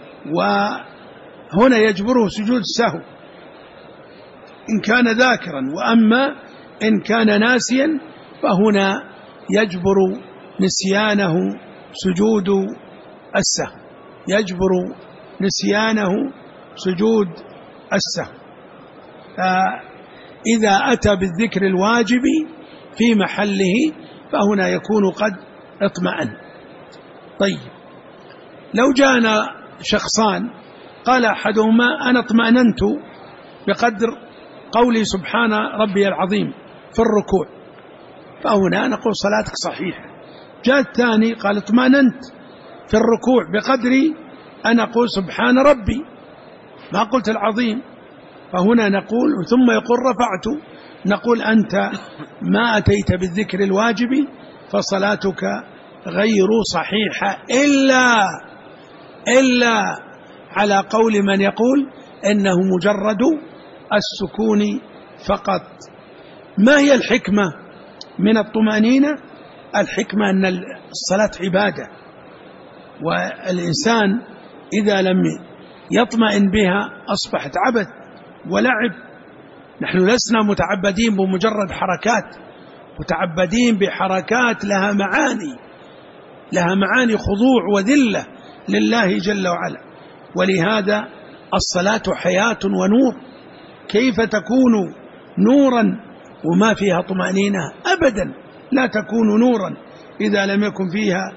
وهنا يجبره سجود السهو إن كان ذاكرا. وأما إن كان ناسيا فهنا يجبر نسيانه سجود السهو، يجبر نسيانه سجود السهو. فإذا أتى بالذكر الواجب في محله فهنا يكون قد اطمأن. طيب، لو جاءنا شخصان قال أحدهما أنا اطمأننت بقدر قولي سبحان ربي العظيم في الركوع، فهنا نقول صلاتك صحيحة. جاء الثاني قال اطمأننت في الركوع بقدر أن أقول سبحان ربي، ما قلت العظيم، فهنا نقول ثم يقول رفعت، نقول أنت ما أتيت بالذكر الواجب فصلاتك غير صحيحة، إلا إلا على قول من يقول إنه مجرد السكون فقط. ما هي الحكمة من الطمأنينة؟ الحكمة أن الصلاة عبادة، والإنسان إذا لم يطمئن بها أصبحت عبث ولعب. نحن لسنا متعبدين بمجرد حركات، متعبدين بحركات لها معاني، لها معاني خضوع وذلة لله جل وعلا. ولهذا الصلاة حياة ونور. كيف تكون نورا وما فيها طمأنينة؟ أبدا لا تكون نورا إذا لم يكن فيها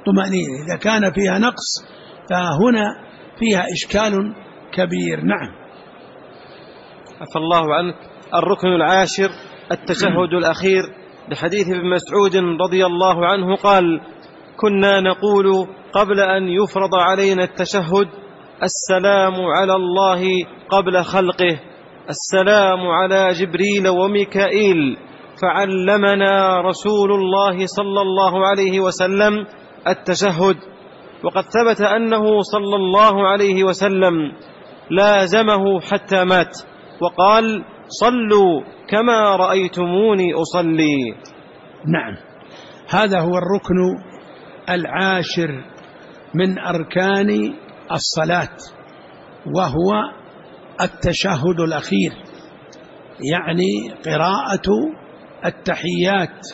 طمأنينة. إذا كان فيها نقص فهنا فيها إشكال كبير. نعم. عفى الله عنك. الركن العاشر التشهد الأخير، لحديث ابن مسعود رضي الله عنه قال: كنا نقول قبل أن يفرض علينا التشهد: السلام على الله قبل خلقه، السلام على جبريل وميكائيل، فعلمنا رسول الله صلى الله عليه وسلم التشهد. وقد ثبت أنه صلى الله عليه وسلم لازمه حتى مات وقال: صلوا كما رأيتموني أصلي. نعم، هذا هو الركن العاشر من أركان الصلاة، وهو التشهد الأخير، يعني قراءة التحيات،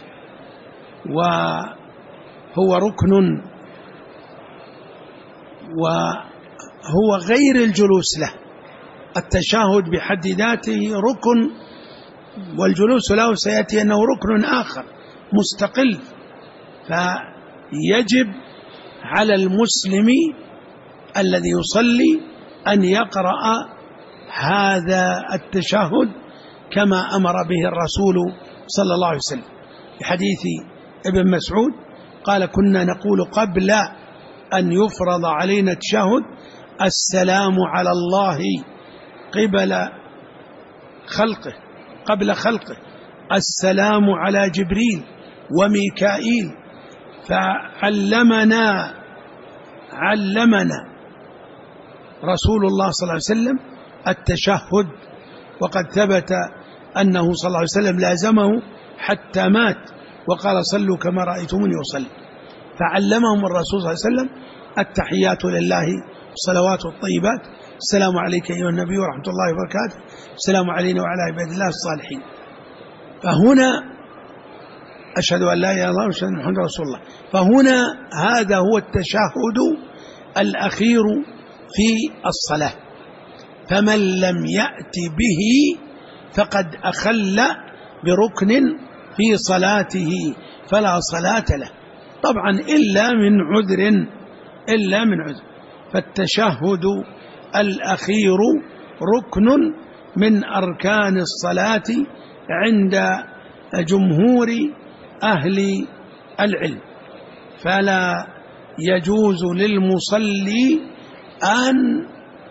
وهو ركن وهو غير الجلوس له. التشهد بحد ذاته ركن، والجلوس له سيأتي أنه ركن آخر مستقل. فيجب على المسلم الذي يصلي أن يقرأ هذا التشهد كما أمر به الرسول صلى الله عليه وسلم. في حديث ابن مسعود قال: كنا نقول قبل أن يفرض علينا التشهد: السلام على الله قبل خلقه قبل خلقه، السلام على جبريل وميكائيل. فعلمنا علمنا رسول الله صلى الله عليه وسلم التشهد، وقد ثبت أنه صلى الله عليه وسلم لازمه حتى مات وقال: صلوا كما رأيتموني أصلي. فعلمهم الرسول صلى الله عليه وسلم التحيات لله والصلوات والطيبات: السلام عليك أيها النبي ورحمة الله وبركاته، السلام علينا وعلى عباد الله الصالحين. فهنا أشهد أن لا إله إلا الله وأشهد أن محمدا رسول الله. فهنا هذا هو التشهد الأخير في الصلاة، فمن لم يأت به فقد أخل بركن في صلاته فلا صلاة له، طبعا إلا من عذر إلا من عذر. فالتشهد الأخير ركن من أركان الصلاة عند جمهور أهل العلم، فلا يجوز للمصلي أن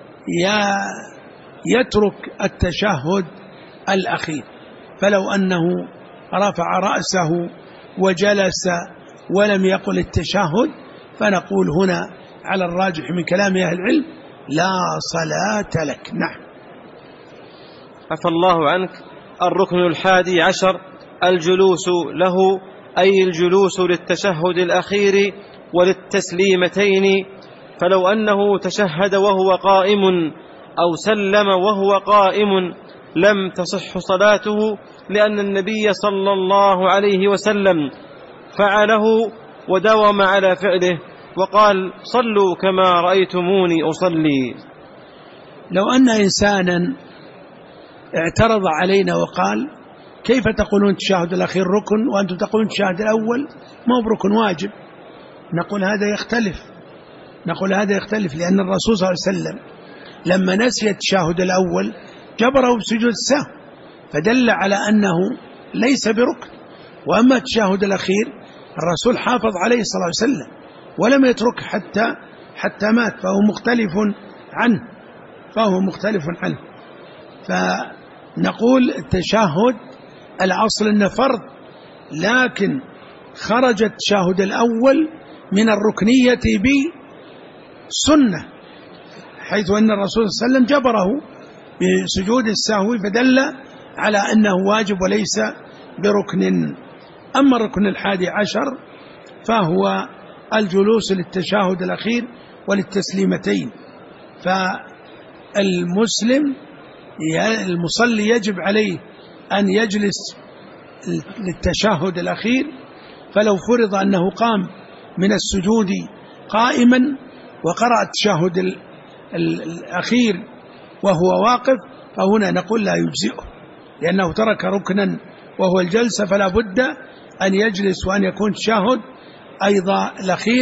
يترك التشهد الأخير. فلو أنه رفع رأسه وجلس ولم يقل التشهد فنقول هنا على الراجح من كلام أهل العلم: لا صلاة لك. نعم. عفى الله عنك. الركن الحادي عشر الجلوس له، أي الجلوس للتشهد الأخير وللتسليمتين. فلو أنه تشهد وهو قائم أو سلم وهو قائم لم تصح صلاته، لأن النبي صلى الله عليه وسلم فعله وداوم على فعله وقال: صلوا كما رأيتموني أصلي. لو أن إنسانا اعترض علينا وقال: كيف تقولون التشهد الأخير ركن وأنتم تقولون التشهد الأول ما هو بركن واجب؟ نقول هذا يختلف نقول هذا يختلف لأن الرسول صلى الله عليه وسلم لما نسي التشهد الأول جبره بسجود السهو، فدل على أنه ليس بركن. وأما التشهد الأخير الرسول حافظ عليه صلى الله عليه وسلم ولم يترك حتى حتى مات، فهو مختلف عنه فهو مختلف عنه فنقول التشهد الأصل أنه فرض، لكن خرج التشهد الأول من الركنية بسنة، حيث أن الرسول صلى الله عليه وسلم جبره بسجود السهو، فدل على أنه واجب وليس بركن. أما الركن الحادي عشر فهو الجلوس للتشهد الأخير وللتسليمتين. فالمسلم المصلي يجب عليه أن يجلس للتشهد الأخير، فلو فرض أنه قام من السجود قائما وقرأ التشهد الأخير وهو واقف فهنا نقول لا يجزئه، لأنه ترك ركنا وهو الجلسة، فلا بد أن يجلس وأن يكون تشهد أيضا الأخير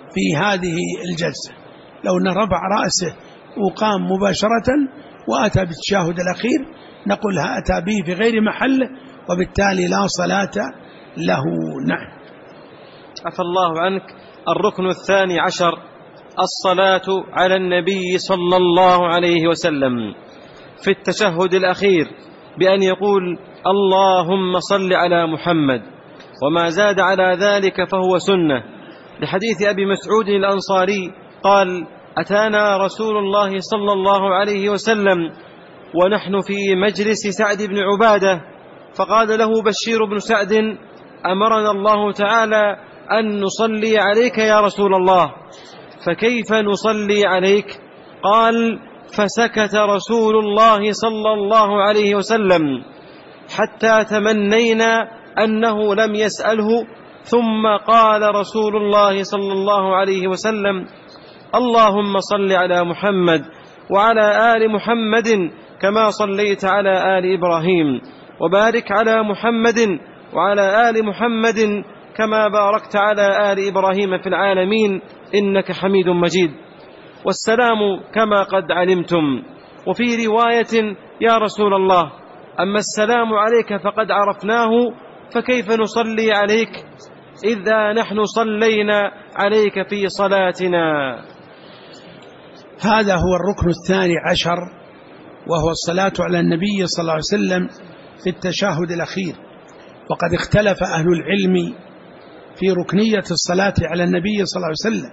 في هذه الجلسة. لو أنه رفع رأسه وقام مباشرة وأتى بالتشهد الأخير نقول أتى به في غير محله، وبالتالي لا صلاة له. نعم. عفى الله عنك. الركن الثاني عشر الصلاة على النبي صلى الله عليه وسلم في التشهد الأخير بأن يقول اللهم صل على محمد، وما زاد على ذلك فهو سنة، لحديث أبي مسعود الأنصاري قال أتانا رسول الله صلى الله عليه وسلم ونحن في مجلس سعد بن عبادة فقال له بشير بن سعد أمرنا الله تعالى أن نصلي عليك يا رسول الله، فكيف نصلي عليك؟ قال فسكت رسول الله صلى الله عليه وسلم حتى تمنينا أنه لم يسأله، ثم قال رسول الله صلى الله عليه وسلم اللهم صل على محمد وعلى آل محمد كما صليت على آل إبراهيم، وبارك على محمد وعلى آل محمد كما باركت على آل إبراهيم في العالمين إنك حميد مجيد، والسلام كما قد علمتم. وفي رواية يا رسول الله أما السلام عليك فقد عرفناه، فكيف نصلي عليك إذا نحن صلينا عليك في صلاتنا؟ هذا هو الركن الثاني عشر، وهو الصلاة على النبي صلى الله عليه وسلم في التشهد الأخير. وقد اختلف أهل العلم في ركنية الصلاة على النبي صلى الله عليه وسلم،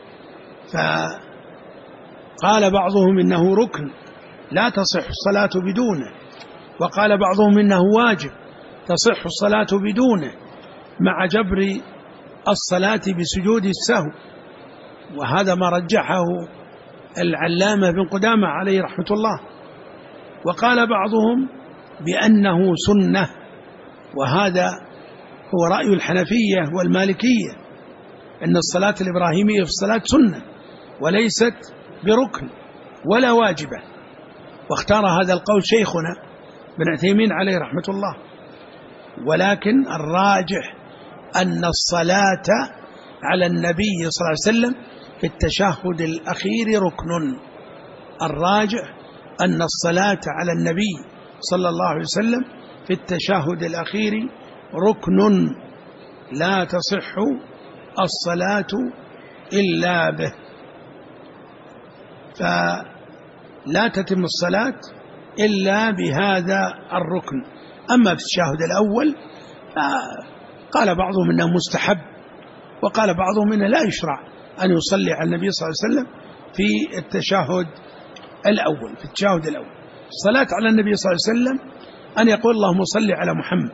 فقال بعضهم إنه ركن لا تصح الصلاة بدونه، وقال بعضهم إنه واجب تصح الصلاة بدونه مع جبر الصلاة بسجود السهو، وهذا ما رجحه العلامة بن قدامة عليه رحمة الله. وقال بعضهم بأنه سنة، وهذا هو رأي الحنفية والمالكية، أن الصلاة الإبراهيمية في الصلاة سنة وليست بركن ولا واجبة، واختار هذا القول شيخنا بن عثيمين عليه رحمة الله. ولكن الراجح أن الصلاة على النبي صلى الله عليه وسلم في التشهد الأخير ركن. الراجح أن الصلاة على النبي صلى الله عليه وسلم في التشهد الأخير ركن لا تصح الصلاة إلا به، فلا تتم الصلاة إلا بهذا الركن. أما في التشهد الأول قال بعضهم إنه مستحب، وقال بعضهم إنه لا يشرع أن يصلي على النبي صلى الله عليه وسلم في التشهد الأول. في التشهد الأول الصلاة على النبي صلى الله عليه وسلم أن يقول اللهم صل على محمد،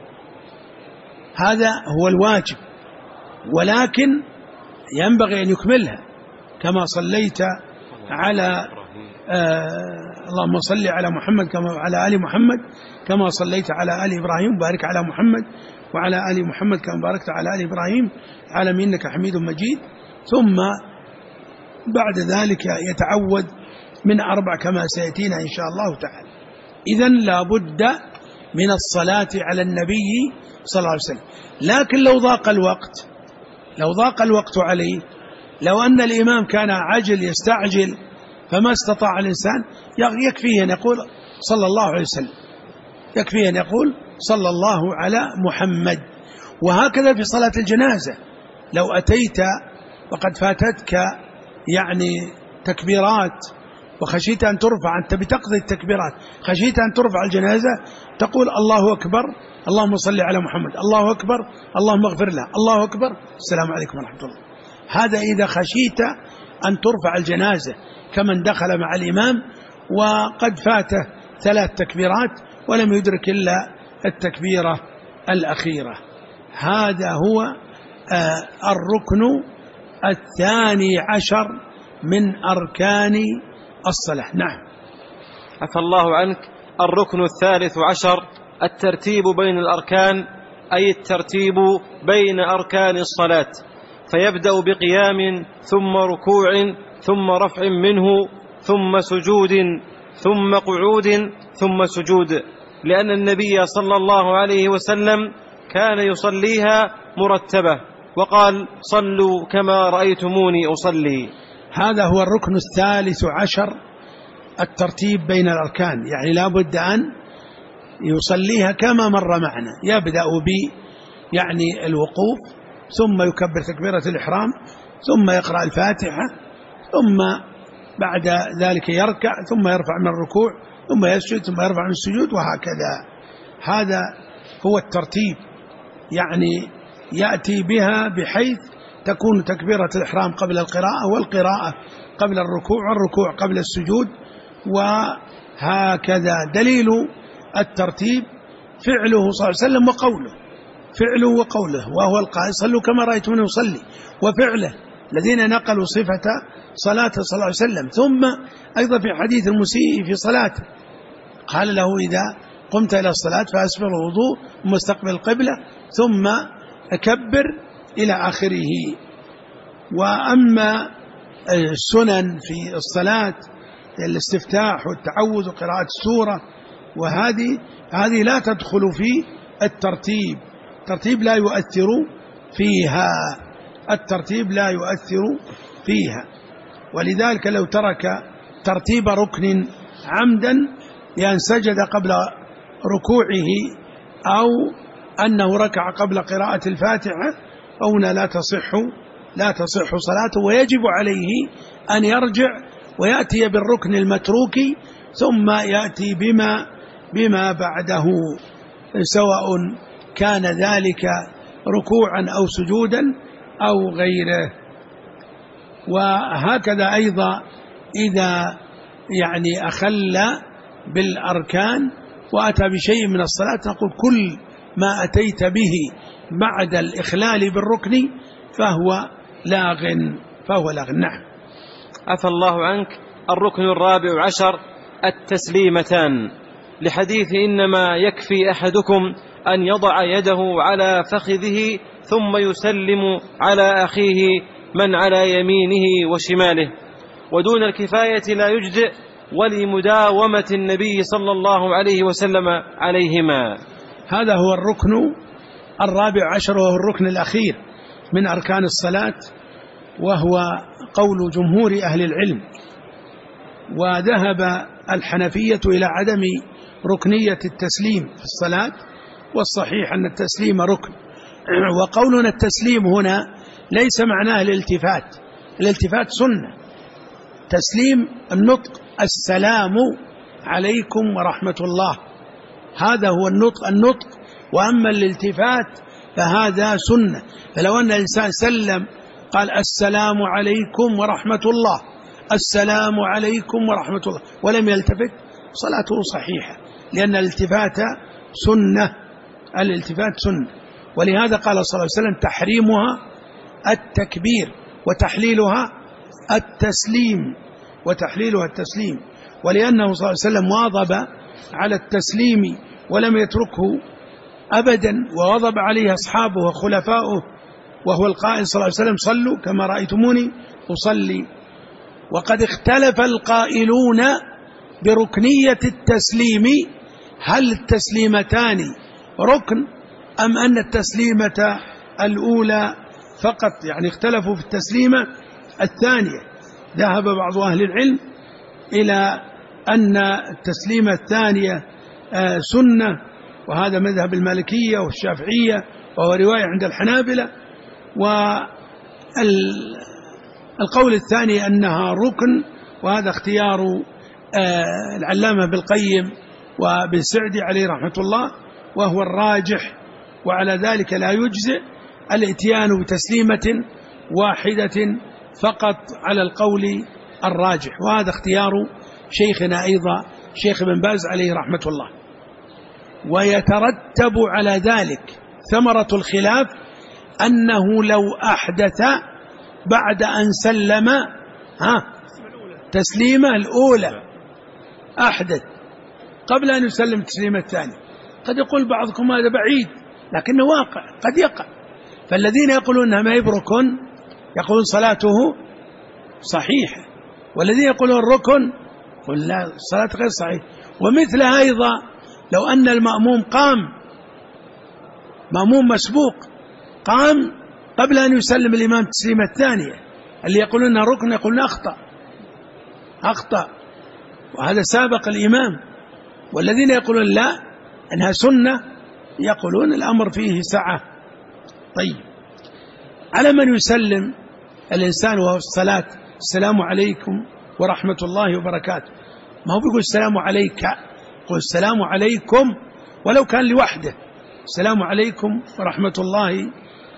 هذا هو الواجب، ولكن ينبغي أن يكملها كما صليت على آه اللهم صل على محمد كما على آل محمد كما صليت على آل إبراهيم، بارك على محمد وعلى آل محمد كما باركت على آل إبراهيم العالمين إنك حميد مجيد. ثم بعد ذلك يتعود من أربع كما سيأتينا إن شاء الله تعالى. إذن لا بد من الصلاة على النبي صلى الله عليه وسلم. لكن لو ضاق الوقت لو ضاق الوقت عليه، لو أن الإمام كان عجل يستعجل فما استطاع الإنسان، يكفيه أن يقول صلى الله عليه وسلم، يكفيه أن يقول صلى الله على محمد. وهكذا في صلاة الجنازة، لو أتيت وقد فاتتك يعني تكبيرات وخشيت أن ترفع، أنت بتقضي التكبيرات خشيت أن ترفع الجنازة، تقول الله أكبر اللهم صل على محمد، الله أكبر اللهم اغفر له، الله أكبر السلام عليكم ورحمة الله. هذا إذا خشيت أن ترفع الجنازة، كمن دخل مع الإمام وقد فاته ثلاث تكبيرات ولم يدرك إلا التكبيرة الأخيرة. هذا هو آه الركن الثاني عشر من أركان الصلاة. نعم. عفى الله عنك. الركن الثالث عشر الترتيب بين الأركان، أي الترتيب بين أركان الصلاة، فيبدأ بقيام ثم ركوع ثم رفع منه ثم سجود ثم قعود ثم سجود، لأن النبي صلى الله عليه وسلم كان يصليها مرتبة، وقال صلوا كما رأيتموني أصلي. هذا هو الركن الثالث عشر، الترتيب بين الأركان، يعني لا بد أن يصليها كما مر معنا، يبدأ ب يعني الوقوف، ثم يكبر تكبيرة الإحرام، ثم يقرأ الفاتحة، ثم بعد ذلك يركع، ثم يرفع من الركوع، ثم يسجد، ثم يرفع من السجود، وهكذا. هذا هو الترتيب، يعني يأتي بها بحيث تكون تكبيرة الإحرام قبل القراءة، والقراءة قبل الركوع، والركوع قبل السجود، وهكذا. دليل الترتيب فعله صلى الله عليه وسلم وقوله، فعله وقوله، وهو القائل صلوا كما رأيتموني أصلي، وفعله الذين نقلوا صفة صلاة صلى الله عليه وسلم. ثم أيضا في حديث المسيء في صلاته قال له إذا قمت إلى الصلاة فأسبغ الوضوء ومستقبل القبلة ثم أكبر إلى آخره. وأما السنن في الصلاة الاستفتاح والتعوذ وقراءة السورة، وهذه هذه لا تدخل في الترتيب، الترتيب لا يؤثر فيها، الترتيب لا يؤثر فيها. ولذلك لو ترك ترتيب ركن عمدا لأن سجد قبل ركوعه أو أنه ركع قبل قراءة الفاتحة فهنا لا تصح لا تصح صلاته، ويجب عليه أن يرجع ويأتي بالركن المتروك ثم يأتي بما بما بعده، سواء كان ذلك ركوعا أو سجودا أو غيره. وهكذا أيضا إذا يعني أخل بالأركان وأتى بشيء من الصلاة نقول كل ما أتيت به بعد الإخلال بالركن فهو لاغ فهو لاغ. نعم. عفى الله عنك. الركن الرابع عشر التسليمتان، لحديث إنما يكفي أحدكم أن يضع يده على فخذه ثم يسلم على أخيه من على يمينه وشماله، ودون الكفاية لا يجزئ، ولمداومة النبي صلى الله عليه وسلم عليهما. هذا هو الركن الرابع عشر، وهو الركن الأخير من أركان الصلاة، وهو قول جمهور أهل العلم. وذهب الحنفية إلى عدم ركنية التسليم في الصلاة، والصحيح أن التسليم ركن. وقولنا التسليم هنا ليس معناه الالتفات، الالتفات سنة. تسليم النطق السلام عليكم ورحمة الله، هذا هو النطق النطق وأما الالتفات فهذا سنة. فلو أن الإنسان سلم قال السلام عليكم ورحمة الله، السلام عليكم ورحمة الله، ولم يلتفت صلاته صحيحة، لأن الالتفات سنة، الالتفات سنة. ولهذا قال صلى الله عليه وسلم تحريمها التكبير وتحليلها التسليم وتحليلها التسليم. ولأنه صلى الله عليه وسلم واظب على التسليم ولم يتركه أبدا، وواظب عليه أصحابه وخلفاؤه، وهو القائل صلى الله عليه وسلم صلوا كما رأيتموني أصلي. وقد اختلف القائلون بركنية التسليم، هل التسليمتان ركن أم أن التسليمة الأولى فقط، يعني اختلفوا في التسليمة الثانية. ذهب بعض أهل العلم إلى أن التسليمة الثانية سنة، وهذا مذهب المالكية والشافعية، وهو رواية عند الحنابلة. والقول الثاني أنها ركن، وهذا اختيار العلامة بالقيم وبن سعدي عليه رحمة الله، وهو الراجح. وعلى ذلك لا يجزئ الاتيان بتسليمة واحدة فقط على القول الراجح، وهذا اختيار شيخنا أيضا شيخ بن باز عليه رحمة الله. ويترتب على ذلك ثمرة الخلاف أنه لو أحدث بعد أن سلم ها تسليمة الأولى، أحدث قبل أن يسلم تسليمة الثانية، قد يقول بعضكم هذا بعيد لكنه واقع قد يقع. فالذين يقولون أنها ما يبركن يقولون صلاته صحيحة، والذين يقولون الركن قل لا الصلاة غير صحيحة. ومثلها أيضا لو أن المأموم قام، مأموم مسبوق قام قبل أن يسلم الإمام التسليمة الثانية. اللي يقولون ركن يقولون أخطأ أخطأ وهذا سابق الإمام، والذين يقولون لا أنها سنة يقولون الأمر فيه سعة. طيب، على من يسلم الإنسان وهو الصلاة السلام عليكم ورحمة الله وبركاته؟ ما هو بيقول السلام عليك، يقول السلام عليكم ولو كان لوحده، السلام عليكم ورحمة الله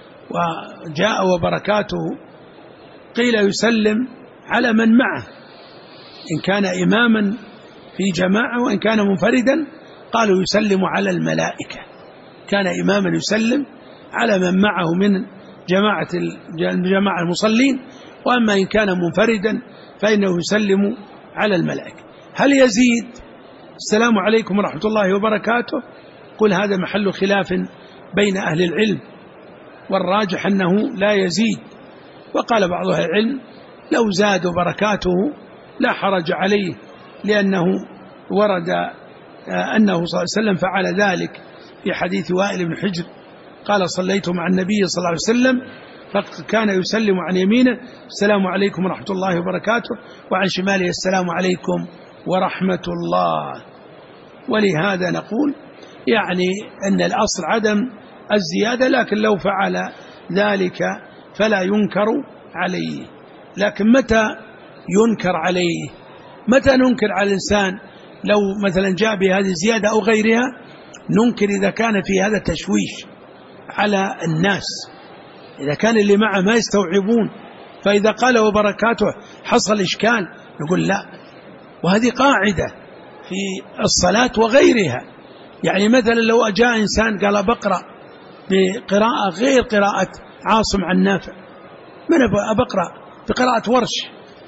وجاء وبركاته. قيل يسلم على من معه إن كان إماما في جماعة، وإن كان منفردا قالوا يسلم على الملائكة. كان إماما يسلم على من معه من جماعة جماعة المصلين، وأما إن كان منفردا فإنه يسلم على الملائكة. هل يزيد السلام عليكم ورحمة الله وبركاته؟ قل هذا محل خلاف بين أهل العلم، والراجح أنه لا يزيد. وقال بعض أهل العلم لو زاد بركاته لا حرج عليه، لأنه ورد أنه صلى الله عليه وسلم فعل ذلك في حديث وائل بن حجر، قال صليت مع النبي صلى الله عليه وسلم فكان يسلم عن يمينه السلام عليكم ورحمة الله وبركاته، وعن شماله السلام عليكم ورحمة الله. ولهذا نقول يعني أن الأصل عدم الزيادة، لكن لو فعل ذلك فلا ينكر عليه. لكن متى ينكر عليه؟ متى ننكر على الإنسان لو مثلا جاء بهذه الزيادة أو غيرها؟ ننكر إذا كان في هذا تشويش على الناس، إذا كان اللي معه ما يستوعبون، فإذا قال وبركاته حصل إشكال نقول لا. وهذه قاعدة في الصلاة وغيرها. يعني مثلا لو جاء إنسان قال بقرأ بقراءة غير قراءة عاصم عن نافع، من أبقرأ بقراءة ورش،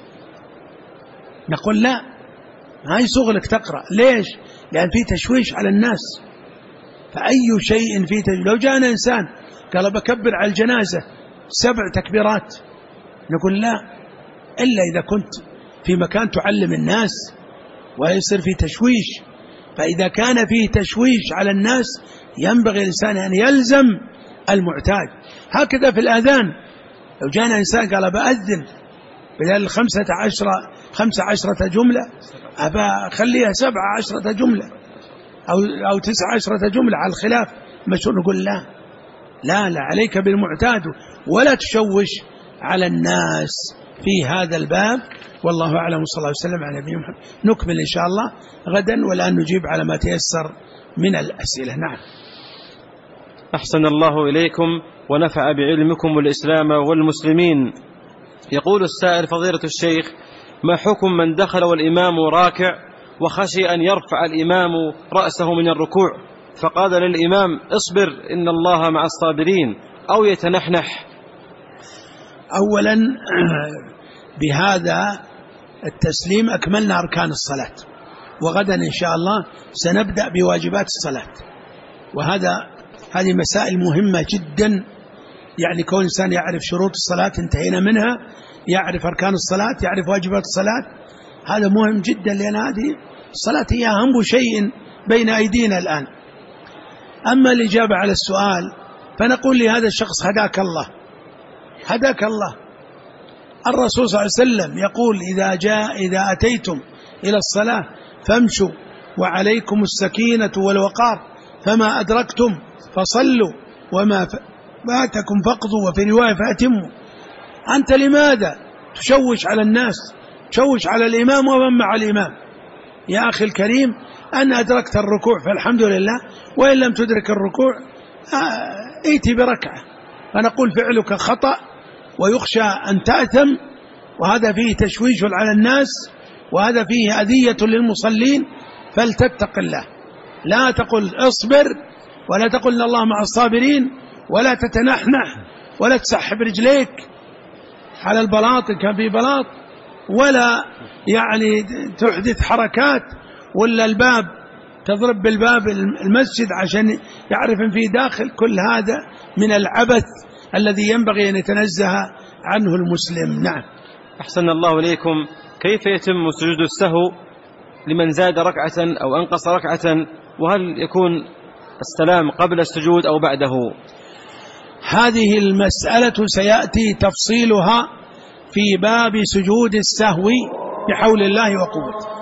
نقول لا، ما يسوغ لك تقرأ. ليش؟ لأن في تشويش على الناس. فأي شيء في تشويش. لو جاءنا إنسان قال بكبر على الجنازة سبع تكبيرات نقول لا، إلا إذا كنت في مكان تعلم الناس ويصير في تشويش. فإذا كان فيه تشويش على الناس ينبغي الإنسان أن يلزم المعتاد. هكذا في الآذان، لو جاءنا إنسان قال بأذن بدل خمسة عشرة خمسة عشرة جملة أبا خليها سبعة عشرة جملة أو أو تسعة عشرة جملة على الخلاف مشهور، نقول لا لا لا عليك بالمعتاد ولا تشوش على الناس في هذا الباب. والله أعلم، صلى الله عليه وسلم على نبينا محمد. نكمل إن شاء الله غدا، والآن نجيب على ما تيسر من الأسئلة. نعم. أحسن الله إليكم ونفع بعلمكم الإسلام والمسلمين. يقول السائل فضيلة الشيخ: ما حكم من دخل والإمام راكع وخشي أن يرفع الإمام رأسه من الركوع فقال للإمام اصبر إن الله مع الصابرين، أو يتنحنح؟ أولا بهذا التسليم أكملنا أركان الصلاة، وغدا إن شاء الله سنبدأ بواجبات الصلاة، وهذا هذه مسائل مهمة جدا. يعني كون إنسان يعرف شروط الصلاة انتهينا منها، يعرف أركان الصلاة، يعرف واجبات الصلاة، هذا مهم جدا، لأن هذه الصلاة هي أهم شيء بين أيدينا الآن. أما الإجابة على السؤال فنقول لهذا الشخص هداك الله، هداك الله. الرسول صلى الله عليه وسلم يقول إذا جاء إذا أتيتم إلى الصلاة فامشوا وعليكم السكينة والوقار، فما أدركتم فصلوا وما فاتكم فاقضوا، وفي رواية فأتموا. أنت لماذا تشوش على الناس، تشوش على الإمام ومن مع الإمام؟ يا أخي الكريم، أن أدركت الركوع فالحمد لله، وإن لم تدرك الركوع ائتي بركعة. فنقول فعلك خطأ ويخشى أن تأثم، وهذا فيه تشويش على الناس، وهذا فيه أذية للمصلين. فلتتق الله، لا تقل اصبر، ولا تقل إن الله مع الصابرين، ولا تتنحنح، ولا تسحب رجليك على البلاط إن كان في بلاط، ولا يعني تحدث حركات، ولا الباب تضرب بالباب المسجد عشان يعرف ان فيه داخل. كل هذا من العبث الذي ينبغي أن يتنزه عنه المسلم. نعم. أحسن الله إليكم. كيف يتم سجود السهو لمن زاد ركعة أو أنقص ركعة، وهل يكون السلام قبل السجود أو بعده؟ هذه المسألة سيأتي تفصيلها في باب سجود السهو بحول الله وقوته.